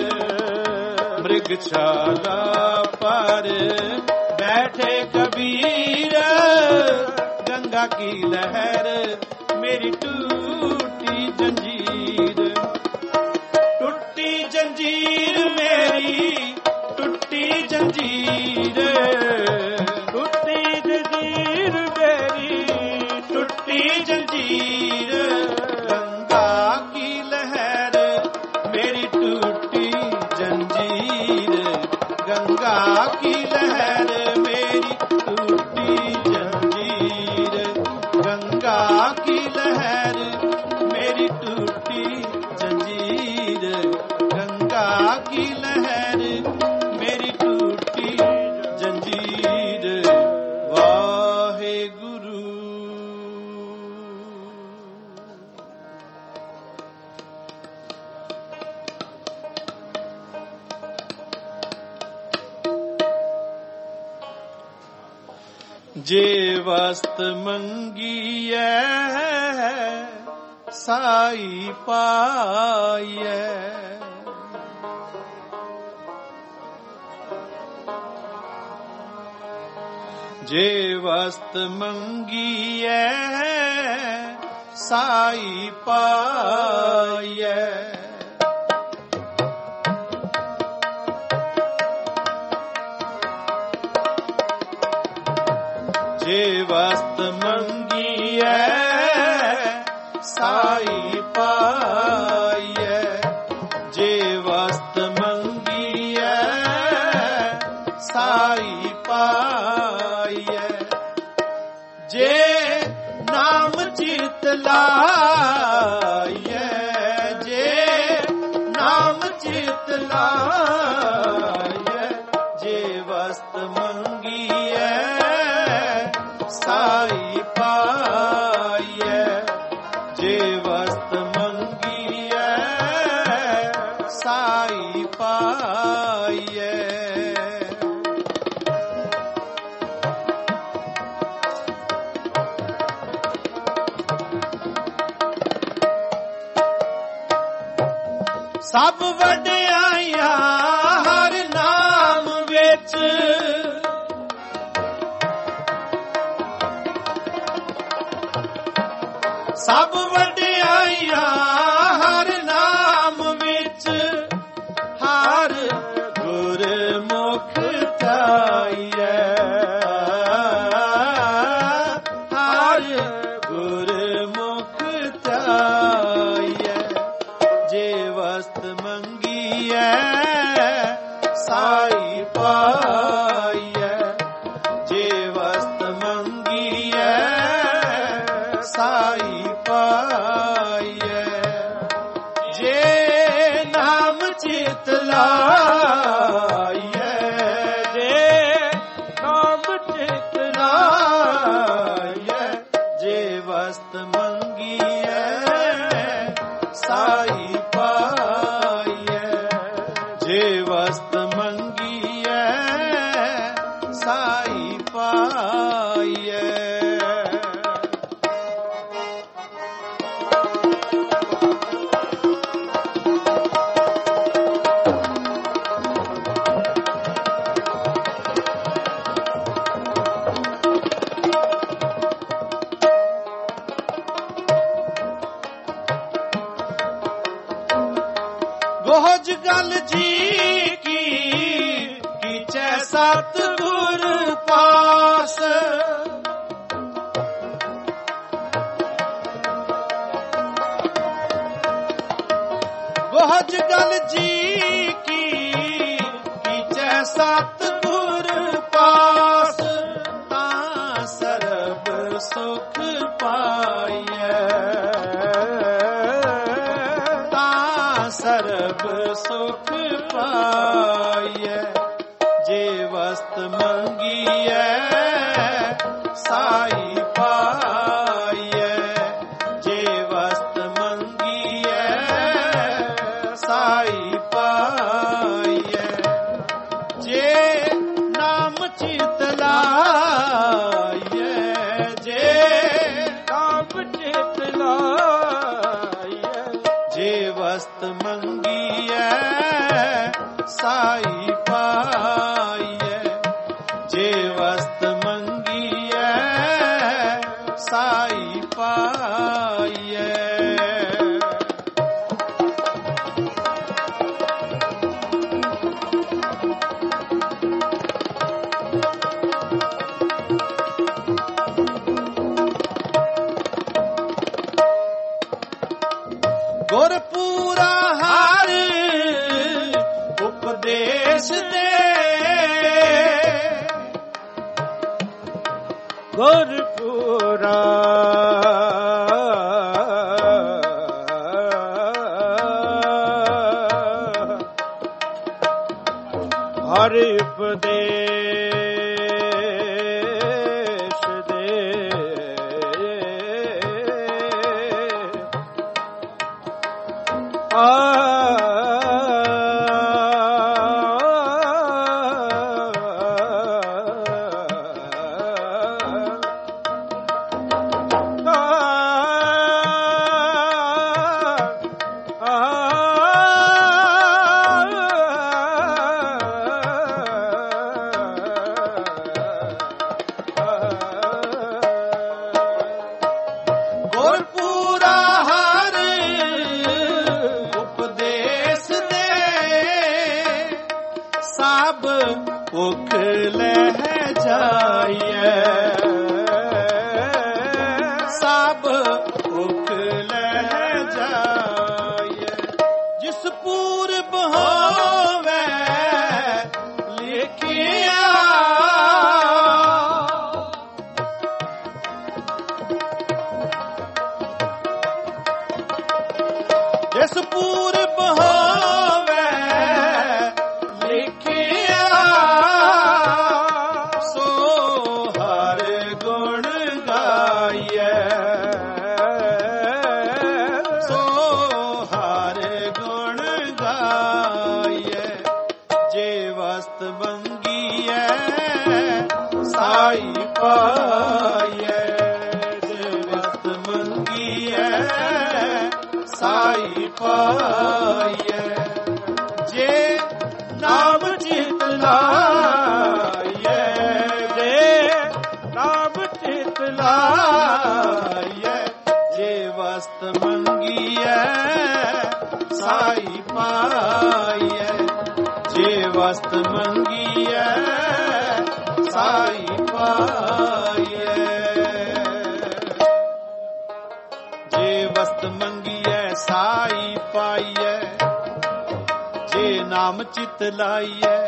मृगशाला पर बैठे कबीर, गंगा की लहर मेरी टूटी जंजीर। टूटी जंजीर मेरी, टूटी जंजीर, टूटी जंजीर मेरी, टूटी जंजीर। गंगा की लहर मेरी टूटी जंजीर, गंगा की लहर मेरी टूटी जंजीर। गंगा की लहर मेरी टूटी जंजीर, गंगा की लहर मेरी टूटी जंजीर। वाहेगुरु। जे वस्त मंगीए साई पाइए, जे वस्त मंगीए साई पाइए। जे वस्त मंगीए साई पाइए, जे वस्त मंगीए साई पाइए। जे नाम चित लाइए, जे नाम चित लाइए। जे वस्त मंगीए साई पाइए, जे वस्त मंगीए साई पाइए। सब वड्याइयां हर नाम विच, सब वड्याइयां हर नाम विच। हर गुरमुख ध्याइए, हर गुरमुख ध्याइए। जे वस्त मंगीए साई पाइए, जे वस्त मंगीए साई पाइए। जे नाम चित लाइए, जे नाम चित लाइए। जे वस्त मंगीए साई पाइए, जे वस्त मंगीए साई पाइए। ਗੋਜ ਗਲ ਜੀ ਕੀਚੈ ਸਤਿਗੁਰ ਪਾਸ। ਗੋਜ ਗਲ ਜੀ ਕੀਚੈ ਸਤਿਗੁਰ ਪਾਸ। ਤਾਂ ਸਰਬ ਸੁਖ ਪਾਈਐ, ਤਾਂ ਸਰਬ ਸੁਖ ਪਾਈਐ। ਜੇ ਵਸਤ ਮੰਗੀਐ ਸਾਈ ਪਾਈਐ, ਜੇ ਵਸਤ ਮੰਗੀਐ ਸਾਈ ਪਾਈਐ। ਜੇ ਨਾਮ ਚਿਤ ਲਾਈਐ, ਜੇ ਨਾਮ ਚਿਤ ਲਾਈਐ। ਜੇ ਵਸਤ ਮੰਗੀਐ ਸਾਈ ਪਾਈਐ, ਜੇ ਵਸਤ ਮੰਗੀਐ ਸਾਈ ਪਾਈਐ। ਗੁਰਪੂਰਾ ਹਰ ਉਪਦੇਸ਼ ਦੇ, ਗੁਰਪੂਰਾ ਹਰ ਉਪਦੇਸ਼ ਦੇ। ਭੁਖ ਲੈ ਜਾਈਐ, ਸਭ ਭੁਖ ਲੈ ਜਾਈਐ। ਜਿਸ ਪੂਰਬ ਹੋਵੇ ਲਿਖਿਆ, ਜਿਸ ਪੂਰਬ ਹੋਵੇ ਲਿਖਿਆ, ਸਾਈ ਪਾਈਐ। ਜੇ ਵਸਤ ਮੰਗੀਐ ਸਾਈ ਪਾਈਐ, ਜੇ ਨਾਮ ਚਿਤ ਲਾਈਐ, ਜੇ ਨਾਮ ਚਿਤ ਲਾਈਐ। ਜੇ ਵਸਤ ਮੰਗੀਐ ਸਾਈ ਪਾਈਐ, ਜੇ ਵਸਤ ਮੰਗੀਐ ਸਾਈ ਪਾਈਐ। ਜੇ ਵਸਤ ਮੰਗੀਐ ਸਾਈ ਪਾਈਐ, ਜੇ ਨਾਮ ਚਿਤ ਲਾਈਐ।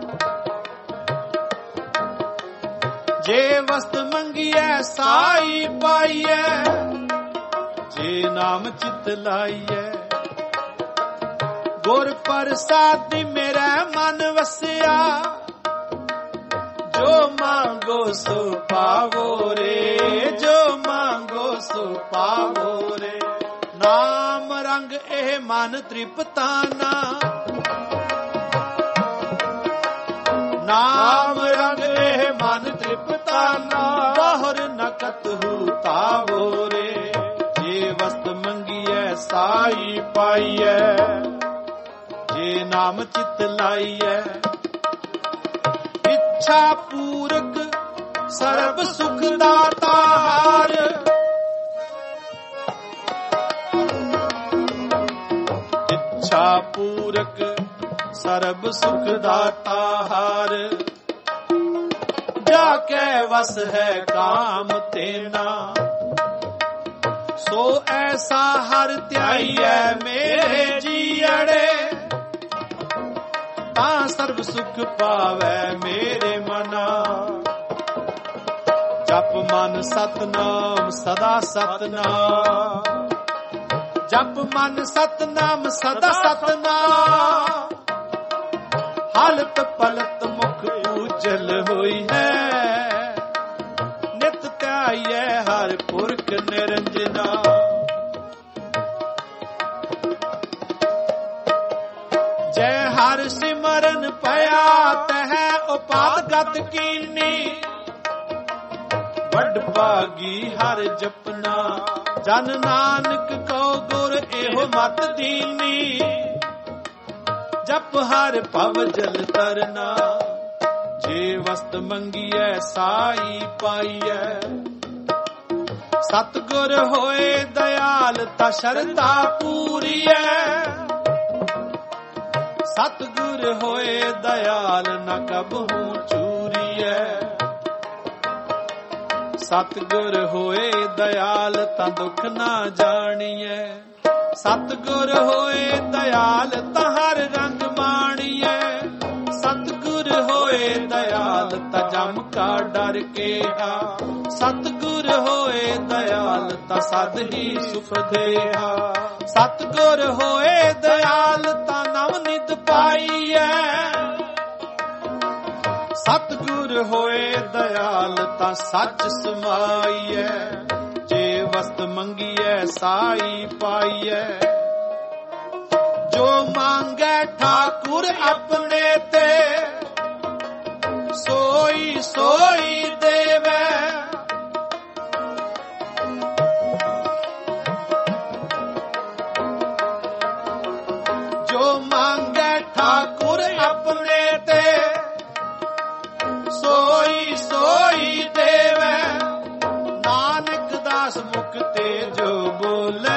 ਜੇ ਵਸਤ ਮੰਗੀਐ ਸਾਈ ਪਾਈਐ, ਜੇ ਨਾਮ ਚਿਤ ਲਾਈਐ। ਗੁਰ ਪ੍ਰਸਾਦਿ ਮੇਰੇ ਮਨ ਵਸਿਆ, ਜੋ ਮੰਗੋ ਸੋ ਪਾਵੋ ਰੇ, ਜੋ ਮੰਗੋ ਸੋ ਪਾਵੋ ਰੇ। ਨਾਮ ਰੰਗ ਇਹ ਮਨ ਤ੍ਰਿਪਤਾਨਾ, ਨਾਮ ਰੰਗ ਇਹ ਮਨ ਤ੍ਰਿਪਤਾਨਾ। ਬਾਹਰ ਨ ਕਤਹੂ ਤਾਵੋ ਰੇ, ਜੇ ਵਸਤ ਮੰਗੀਐ ਸਾਈ ਪਾਈਐ, ਜੇ ਨਾਮ ਚਿਤ ਲਾਈਐ। ਇੱਛਾ ਪੂਰਕ ਸਰਬ ਸੁਖ ਦਾਤਾ ਹਾਰ, ਇੱਛਾ ਪੂਰਕ ਸਰਬ ਸੁਖ ਦਾਤਾ ਹਰ। ਜਾ ਕੇ ਵਸ ਹੈ ਕਾਮ ਤੇਨਾ ਸੋ ਐਸਾ ਹਰ ਧਿਆਈਐ ਮੇਰੇ ਜੀਅੜੇ। ਤਾਂ ਸਰਬ ਸੁਖ ਪਾਵੈ ਮੇਰੇ ਮਨਾ। ਜਪ ਮਨ ਸਤਨਾਮ ਸਦਾ ਸਤਨਾਮ। ਜਪ ਮਨ ਸਤਨਾਮ ਸਦਾ ਸਤਨਾਮ। ਹਾਲਤ ਪਲਤ ਮੁਖ ਉਜਲ ਹੋਈ ਹੈ। ਨਿਤ ਧਿਆਈਐ ਹਰ ਪੁਰਖ ਨਿਰੰਜਨਾ। ਜੈ ਹਰ ਸਿਮਰਨ ਭਇਆ ਤਹਿ ਉਪਾਦਗਤ ਕੀਨੀ। ਵੱਡ ਭਾਗੀ ਹਰ ਜਪਨਾ ਜਨ ਨਾਨਕ ਕੋ ਗੁਰ ਇਹੋ ਮਤ ਦੀਨੀ। ਜਪ ਹਰ ਭਵ ਜਲ ਤਰਨਾ ਜੇ ਵਸਤ ਮੰਗੀਐ ਸਾਈ ਪਾਈਐ। ਸਤਿਗੁਰ ਹੋਏ ਦਇਆਲ ਤਾ ਸ਼ਰਧਾ ਪੂਰੀਐ। ਸਤਿਗੁਰ ਹੋਏ ਦਇਆਲ ਨ ਕਬਹੂ ਚੂਰੀਐ। ਸਤਿਗੁਰ ਹੋਏ ਦਇਆਲ ਤਾਂ ਦੁੱਖ ਨਾ ਜਾਣੀਐ। ਸਤਿਗੁਰ ਹੋਏ ਦਇਆਲ ਤਾਂ ਹਰ ਰੰਗ ਮਾਣੀਐ। ਸਤਿਗੁਰ ਹੋਏ ਦਇਆਲ ਤਾਂ ਜਮ ਕਾ ਡਰ ਕੇਹਾ। ਸਤਿਗੁਰ ਹੋਏ ਦਇਆਲ ਤਾਂ ਸਦ ਹੀ ਸੁਖ ਦੇਹਾ। ਸਤਿਗੁਰ ਹੋਏ ਦਇਆਲ ਤਾਂ ਨਵ ਨਿਤ ਪਾਈਐ। ਸਤਿਗੁਰ ਹੋਏ ਦਇਆਲ ਤਾਂ ਸੱਚ ਸਮਾਈਐ। ਜੇ ਵਸਤ ਮੰਗੀਐ ਸਾਈ ਪਾਈਐ। ਜੋ ਮੰਗੈ ਠਾਕੁਰ ਆਪਣੇ ਤੇ ਸੋਈ ਸੋਈ ਦੇਵੈ। ਜੋ ਮੰਗੈ ਠਾਕੁਰ ਆਪਣੇ ਤੇ ਸੋਈ ਸੋਈ ਦੇਵੈ। ਨਾਨਕ ਦਾਸ ਮੁਖ ਤੇ ਜੋ ਬੋਲੇ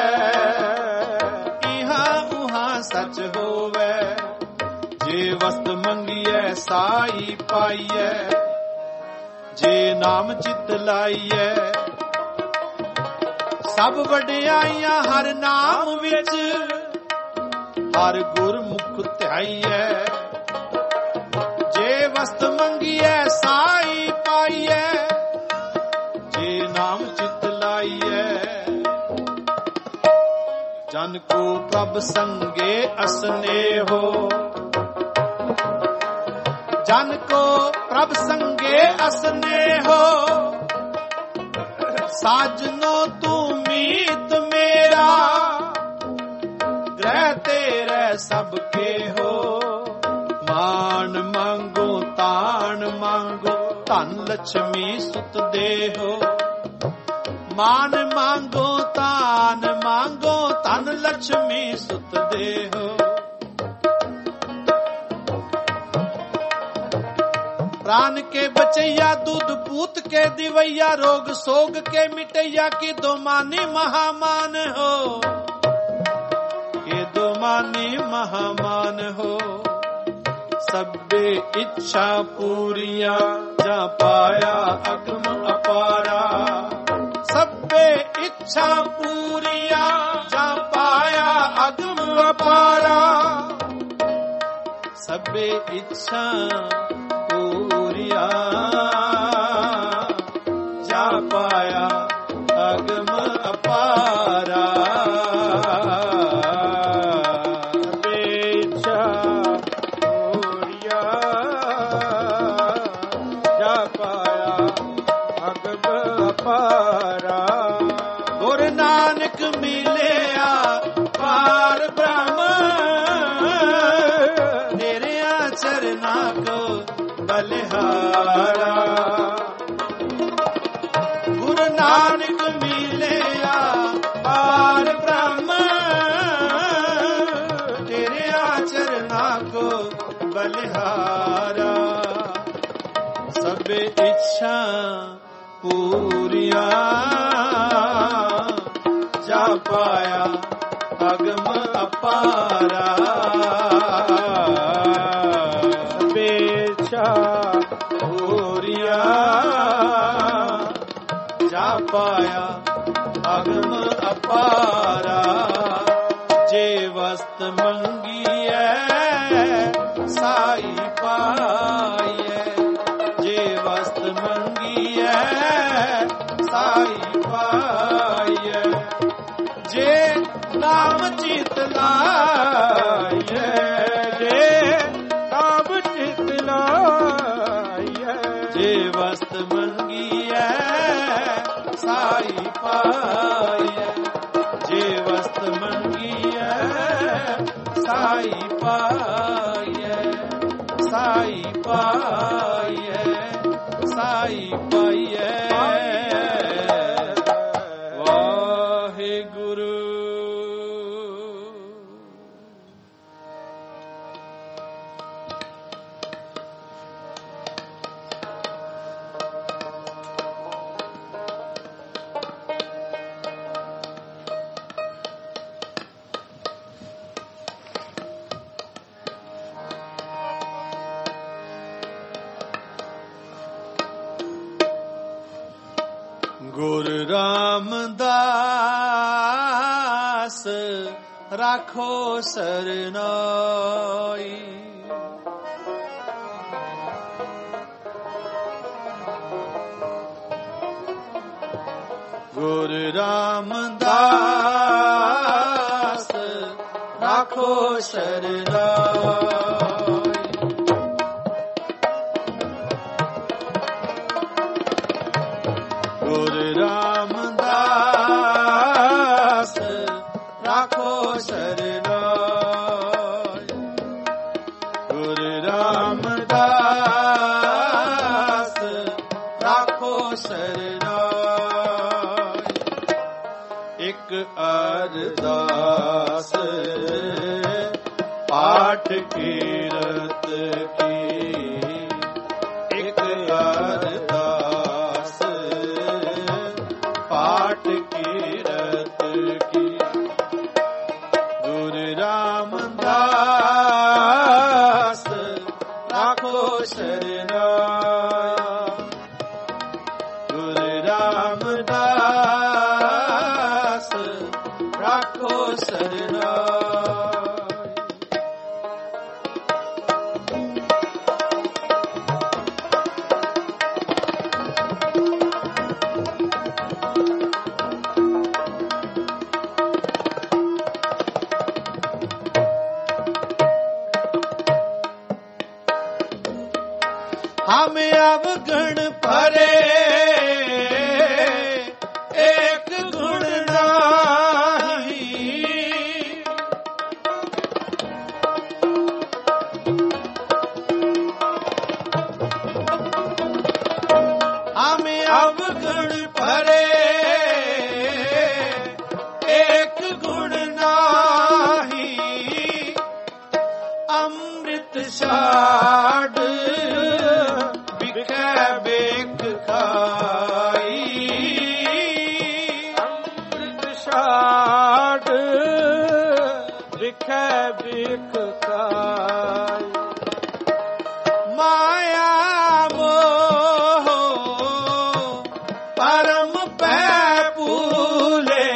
ਇਹਾਂ ਉਹਾਂ ਸੱਚ ਹੋਵੇ। ਜੇ ਵਸਤ ਮੰਗੀਐ ਸਾਈ ਪਾਈਐ। ਜੇ ਨਾਮ ਚਿਤ ਲਾਈਐ। ਸਭ ਵਡਿਆਈਆਂ ਹਰ ਨਾਮ ਵਿੱਚ ਹਰ ਗੁਰਮੁਖ ਧਿਆਈਐ। ਜੇ ਵਸਤ ਮੰਗੀਐ ਸਾਈ ਪਾਈਐ। ਜੇ ਨਾਮ ਚਿਤ ਲਾਈਐ। ਜਨ ਕੋ ਪ੍ਰਭ ਸੰਗੇ ਅਸਨੇਹੋ। ਜਨ ਕੋ ਪ੍ਰਭ ਸੰਗੇ ਅਸਨੇਹੋ। ਸਾਜਨੋ ਤੂੰ ਮੀਤ ਮੇਰਾ। ਗ੍ਰਹਿ ਤੇਰੇ ਸਭ ਕੇ ਹੋ। ਮਾਨ ਮੰਗੋ ਤਾਣ ਮੰਗੋ ਧਨ ਲక్ష్ਮੀ ਸੁਤ ਦੇਹੋ। ਮਾਨ ਮੰਗੋ ਤਾਨ ਮੰਗੋ ਧਨ ਲక్ష్ਮੀ ਸੁਤ ਦੇਹੋ। प्राण के बचैया दूध पूत के दिवैया। रोग सोग के मिटैया की दो मानी महामान हो। ये दो मानी महामान हो। सबे इच्छा पूरिया जा पाया अगम अपारा। सबे इच्छा पूरिया जा पाया अगम अपारा। सबे इच्छा पूरिया जा पाया अगम अपारा। इच्छा पूरिया जा पाया अगम अपारा। गुरु नानक मिलिया पार ब्रह्म। तेरे चरना को बलिहारा। गुरु नानक मिलिया पार ब्रह्म। तेरे आचरणा को बलिहारा। सबे इच्छा पूरिया जा पाया अगम ਅਪਾਰਾ ਬੇਛਾ ਹੋਰੀਆ ਜਾ ਪਾਇਆ ਅਗਮ ਅਪਾਰਾ ਜੇ ਵਸਤ ਮੰਗੀਐ ਸਾਈ ਪਾਈਐ ਜੇ ਵਸਤ ਮੰਗੀਐ ਸਾਈ ਪਾਈਐ ਜੇ ਨਾਮ ਚਿਤ ਲਾਈਐ ਜੇ ਨਾਮ ਚਿਤ ਲਾਈਐ ਜੇ ਵਸਤ ਮੰਗੀਐ ਸਾਈ ਪਾਈਐ ਜੇ ਵਸਤ ਮੰਗੀਐ ਸਾਈ ਪਾਈਐ ਸਾਈ ਪਾਈਐ ਸਾਈ ਪਾਈਐ ਵਾਹਿਗੁਰੂ। ਗੁਰ ਰਾਮਦਾਸ ਰਾਖੋ ਸਰਨਾਈ ਗੁਰ ਰਾਮਦਾਸ ਰਾਖੋ ਸਰਨਾਈ ਗੁਰ ਰਾਮਦਾਸ ਰਾਖੋ ਸਰਨਾਈ ਗੁਰ ਰਾਮਦਾਸ ਰਾਖੋ ਸਰਨਾਈ ਇੱਕ ਅਰਦਾਸ ਪਾਠ ਕੀਰਤ ਕੀ ਇੱਕ ਅਰਦਾਸ ਪਾਠ ਕੀਰਤ ਕੀ ਗੁਰ ਰਾਮਦਾਸ ਰਾਖੋ ਸਰਨਾਈ ਗੁਰ ਰਾਮਦਾਸ ਰਾਖੋ ਸਰਨਾਈ हम अवगुण भरे एक गुण नाही हम अवगुण भरे एक गुण नाही अमृत छाड़ बेक खाई अमृत छाड़ बिखै बेक खाई माया मोह परम पै भूले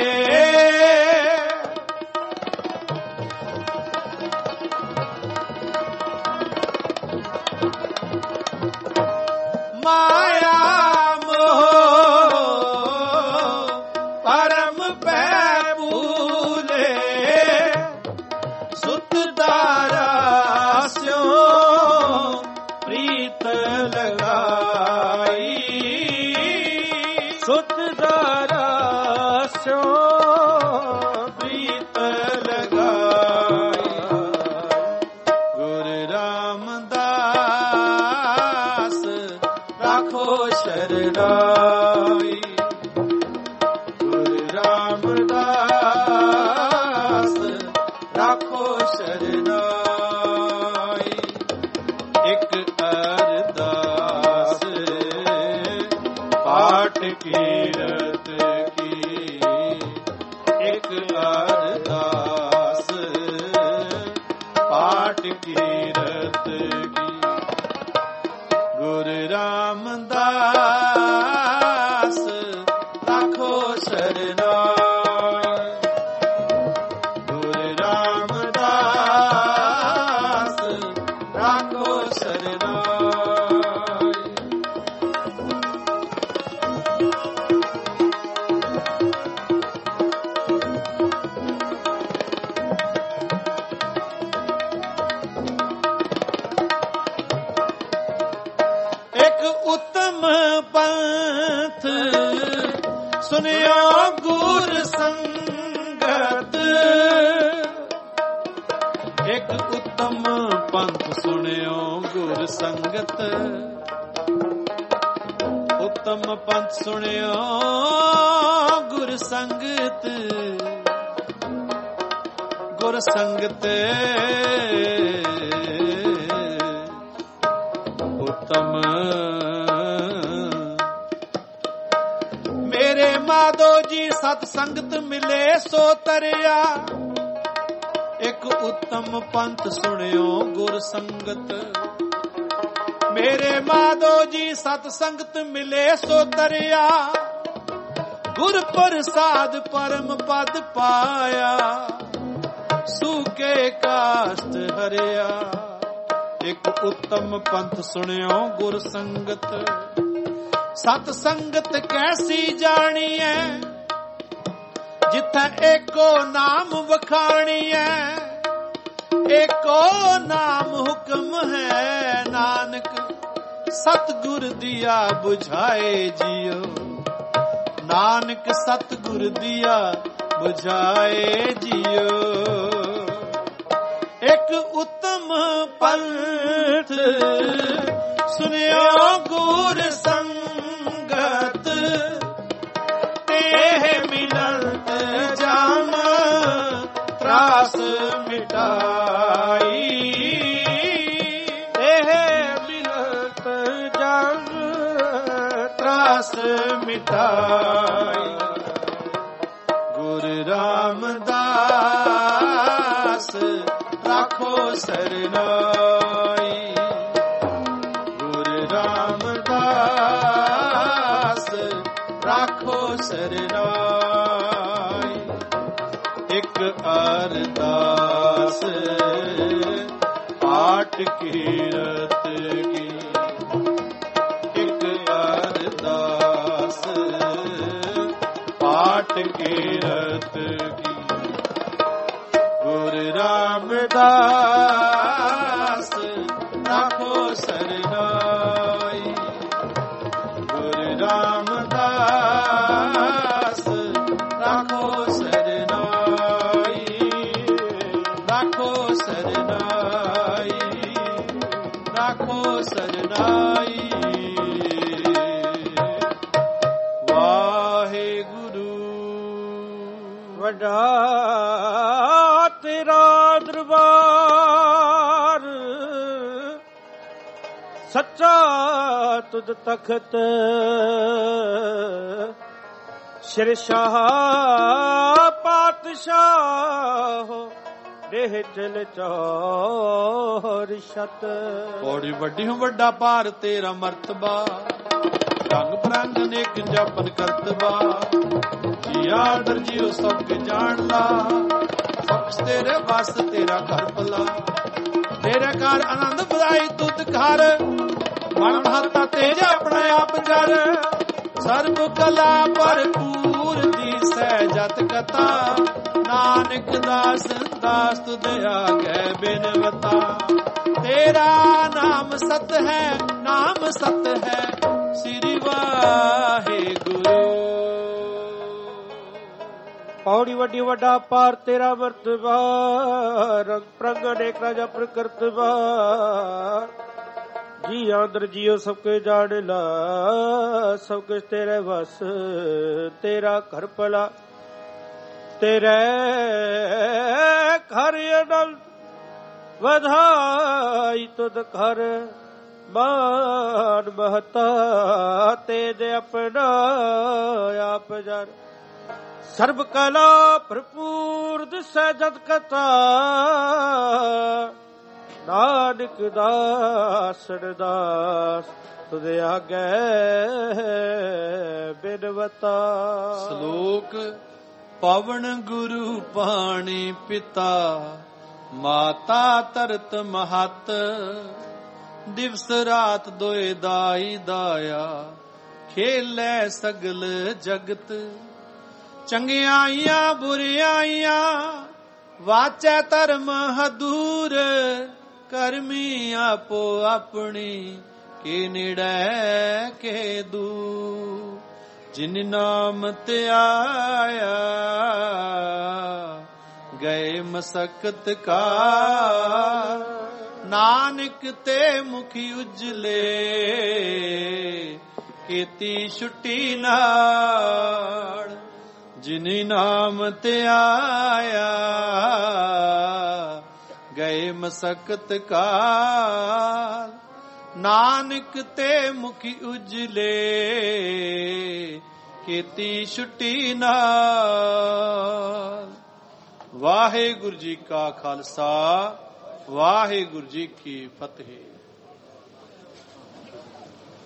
माया मोह परम पै भूले सुत दारास्यों प्रीत लगाई सुत दारास्यों प्रीत लगाई गुर रामदास राखो शरणाई गुर रामदास राखो शरणाई एक अरदास पाठ कीरत की एक अरदास ਕੀਰਤ ਕੀ। ਗੁਰੂ ਰਾਮਦਾਸ ਰਾਖੋ ਸਰਨਾਈ, ਗੁਰੂ ਰਾਮਦਾਸ ਰਾਖੋ ਸਰਨਾਈ। ਇੱਕ ਉੱਤਮ ਪੰਥ ਸੁਨਿਓ ਗੁਰ ਸੰਗਤ, ਇੱਕ ਉੱਤਮ ਪੰਥ ਸੁਨਿਓ ਗੁਰ ਸੰਗਤ, ਉੱਤਮ ਪੰਥ ਸੁਨਿਓ ਗੁਰ ਸੰਗਤ, ਗੁਰ ਸੰਗਤ ਉੱਤਮ। ਮੇਰੇ ਮਾਧੋ ਜੀ ਸਤ ਸੰਗਤ ਮਿਲੇ ਸੋ ਤਰਿਆ, ਇੱਕ ਉੱਤਮ ਪੰਥ ਸੁਣਿਓ ਗੁਰ ਸੰਗਤ। ਮੇਰੇ ਮਾਧੋ ਜੀ ਸਤ ਸੰਗਤ ਮਿਲੇ ਸੋ ਤਰਿਆ, ਗੁਰ ਪ੍ਰਸਾਦ ਪਰਮ ਪਦ ਪਾਇਆ, ਸੂਕੇ ਕਾਸ਼ਟ ਹਰਿਆ। ਇੱਕ ਉੱਤਮ ਪੰਥ ਸੁਣਿਓ ਗੁਰ ਸੰਗਤ। ਸਤ ਸੰਗਤ ਕੈਸੀ ਜਾਣੀਐ, ਜਿੱਥੇ ਏਕੋ ਨਾਮ ਵਖਾਣੀਐ, ਏਕੋ ਨਾਮ ਹੁਕਮ ਹੈ ਨਾਨਕ, ਸਤਿਗੁਰ ਦੀਆ ਬੁਝਾਏ ਜੀਓ, ਨਾਨਕ ਸਤਿਗੁਰ ਦੀਆ ਬੁਝਾਏ ਜੀਓ। ਇੱਕ ਉੱਤਮ ਪੰਥ ਸੁਨਿਓ ਗੁਰ ਸੰਗਤ, ਤੇਹ ਮਿਲਤ ਜਾਮ ਤਰਾਸ ਮਿਟਾਈ, ਤੇਹ ਮਿਲਤ ਜਾਮ ਤਰਾਸ ਮਿਟਾਈ। ਗੁਰੂ ਰਾਮਦਾਸ ਰਾਖੋ ਸਰਨਾਈ, ਗੁਰੂ ਰਾਮਦਾਸ ਰਾਖੋ ਸਰਨਾਈ। ਇੱਕ ਅਰਦਾਸ ਪਾਠ ਕੀਰਤ ਕੀ, ਇੱਕ ਅਰਦਾਸ ਪਾਠ ਕੀਰਤ ਕੀ। ਗੁਰੂ ਰਾਮਦਾਸ ਰਾਖੋ ਸਰਨਾਈ, ਗੁਰੂ ਰਾਮਦਾਸ ਰਾਖੋ ਸਰਨਾਈ, ਰਾਖੋ ਸਰਨਾਈ, ਰਾਖੋ ਸਰਨਾਈ। ਵਾਹਿਗੁਰੂ। ਵੱਡਾ ਤੇਰਾ ਦਰਬਾਰ, ਸੱਚਾ ਤੁਧ ਤਖਤ, ਸ਼ਿਰਸ਼ਾਹ ਪਾਤਸ਼ਾਹ ਦੇਹ ਚਲ ਚੌਰ ਛਤ। ਬੜੀ ਵੱਡੀ ਹੂੰ ਵੱਡਾ ਭਾਰ ਤੇਰਾ ਮਰਤਬਾ, ਰੰਗ ਬਰੰਗ ਨੇਕ ਜਪਨ ਕਰਤਬਾ, ਜੀਆ ਦਰ ਜੀਓ ਸਭ ਕੇ ਜਾਣ ਲਾ, ਸਭ ਤੇਰੇ ਵਸ ਤੇਰਾ ਘਰ ਭਲਾ, ਤੇਰੇ ਘਰ ਆਨੰਦ ਵਧਾਈ ਤੁਧ ਘਰ, ਮਨ ਮਹਤਾ ਤੇਜ ਆਪਣਾ ਆਪ ਜਰ, ਸਰਬ ਕਲਾ ਭਰਪੂਰ ਦੀ ਸਹਿਜਤ ਕਥਾ, ਨਾਨਕ ਦਾਸ ਦਾਸ ਤੁਧ ਆਗੇ ਬਿਨਵਤਾ। ਤੇਰਾ ਨਾਮ ਸਤ ਹੈ, ਨਾਮ ਸਤ ਹੈ, ਸ੍ਰੀ ਵਾਹਿਗੁਰੂ। ਪੌੜੀ ਵੱਡੀ ਵੱਡਾ ਪਾਰ ਤੇਰਾ ਮਰਤਬਾ, ਰੰਗ ਪ੍ਰੰਗ ਅਨੇਕ ਰਾਜਾ ਪ੍ਰਕਰਤਬਾ, ਜੀ ਆਦਰ ਜੀਓ ਸਭ ਕੇ ਜਾਣ ਲਾ, ਸਭ ਕੁਛ ਤੇਰੇ ਵਸ ਤੇਰਾ ਘਰ ਭਲਾ, ਤੇਰੇ ਘਰ ਅਨੰਦ ਵਧਾਈ ਤੁਧ ਘਰ, ਮਾਨ ਮਹਤਾ ਤੇਜ ਆਪਣਾ ਆਪ ਜਰ, ਸਰਬ ਕਲਾ ਭਰਪੂਰ ਦਿਸੈ ਜਦ ਕਥਾ, ਨਾਨਕ ਦਾਸ ਅਰਦਾਸ ਤੁਧ ਆਗੇ ਬਿਨਵਤਾ। ਸ਼ਲੋਕ ਪਵਨ ਗੁਰੂ ਪਾਣੀ ਪਿਤਾ ਮਾਤਾ ਤਰਤ ਮਹਤ ਦਿਵਸ ਰਾਤ ਦੋਇ ਦਾਈ ਦਾਇਆ ਖੇਲੇ ਸਗਲ ਜਗਤ ਚੰਗਿਆਈਆਂ ਬੁਰਿਆਈਆਂ ਵਾਚੈ ਧਰਮ ਹਦੂਰ ਕਰਮੀ ਆਪੋ ਆਪਣੀ ਕੇ ਨੇੜੇ ਕੇ ਦੂਰ ਜਿਨ ਨਾਮ ਤੇ ਆਇਆ ਗਏ ਮਸਕਤ ਕਾ ਨਾਨਕ ਤੇ ਮੁਖੀ ਉਜਲੇ ਕੀਤੀ ਛੁੱਟੀ ਨਾੜ ਜਿਨ ਨਾਮ ਤੇ ਆਇਆ ਗਏ ਮਸਕਤ ਕਾਲ ਨਾਨਕ ਤੇ ਮੁਖੀ ਉਜਲੇ ਕੀਤੀ ਛੁੱਟੀ ਨਾਲ। ਵਾਹਿਗੁਰੂ ਜੀ ਕਾ ਖਾਲਸਾ ਵਾਹਿਗੁਰੂ ਜੀ ਕੀ ਫਤਿਹ।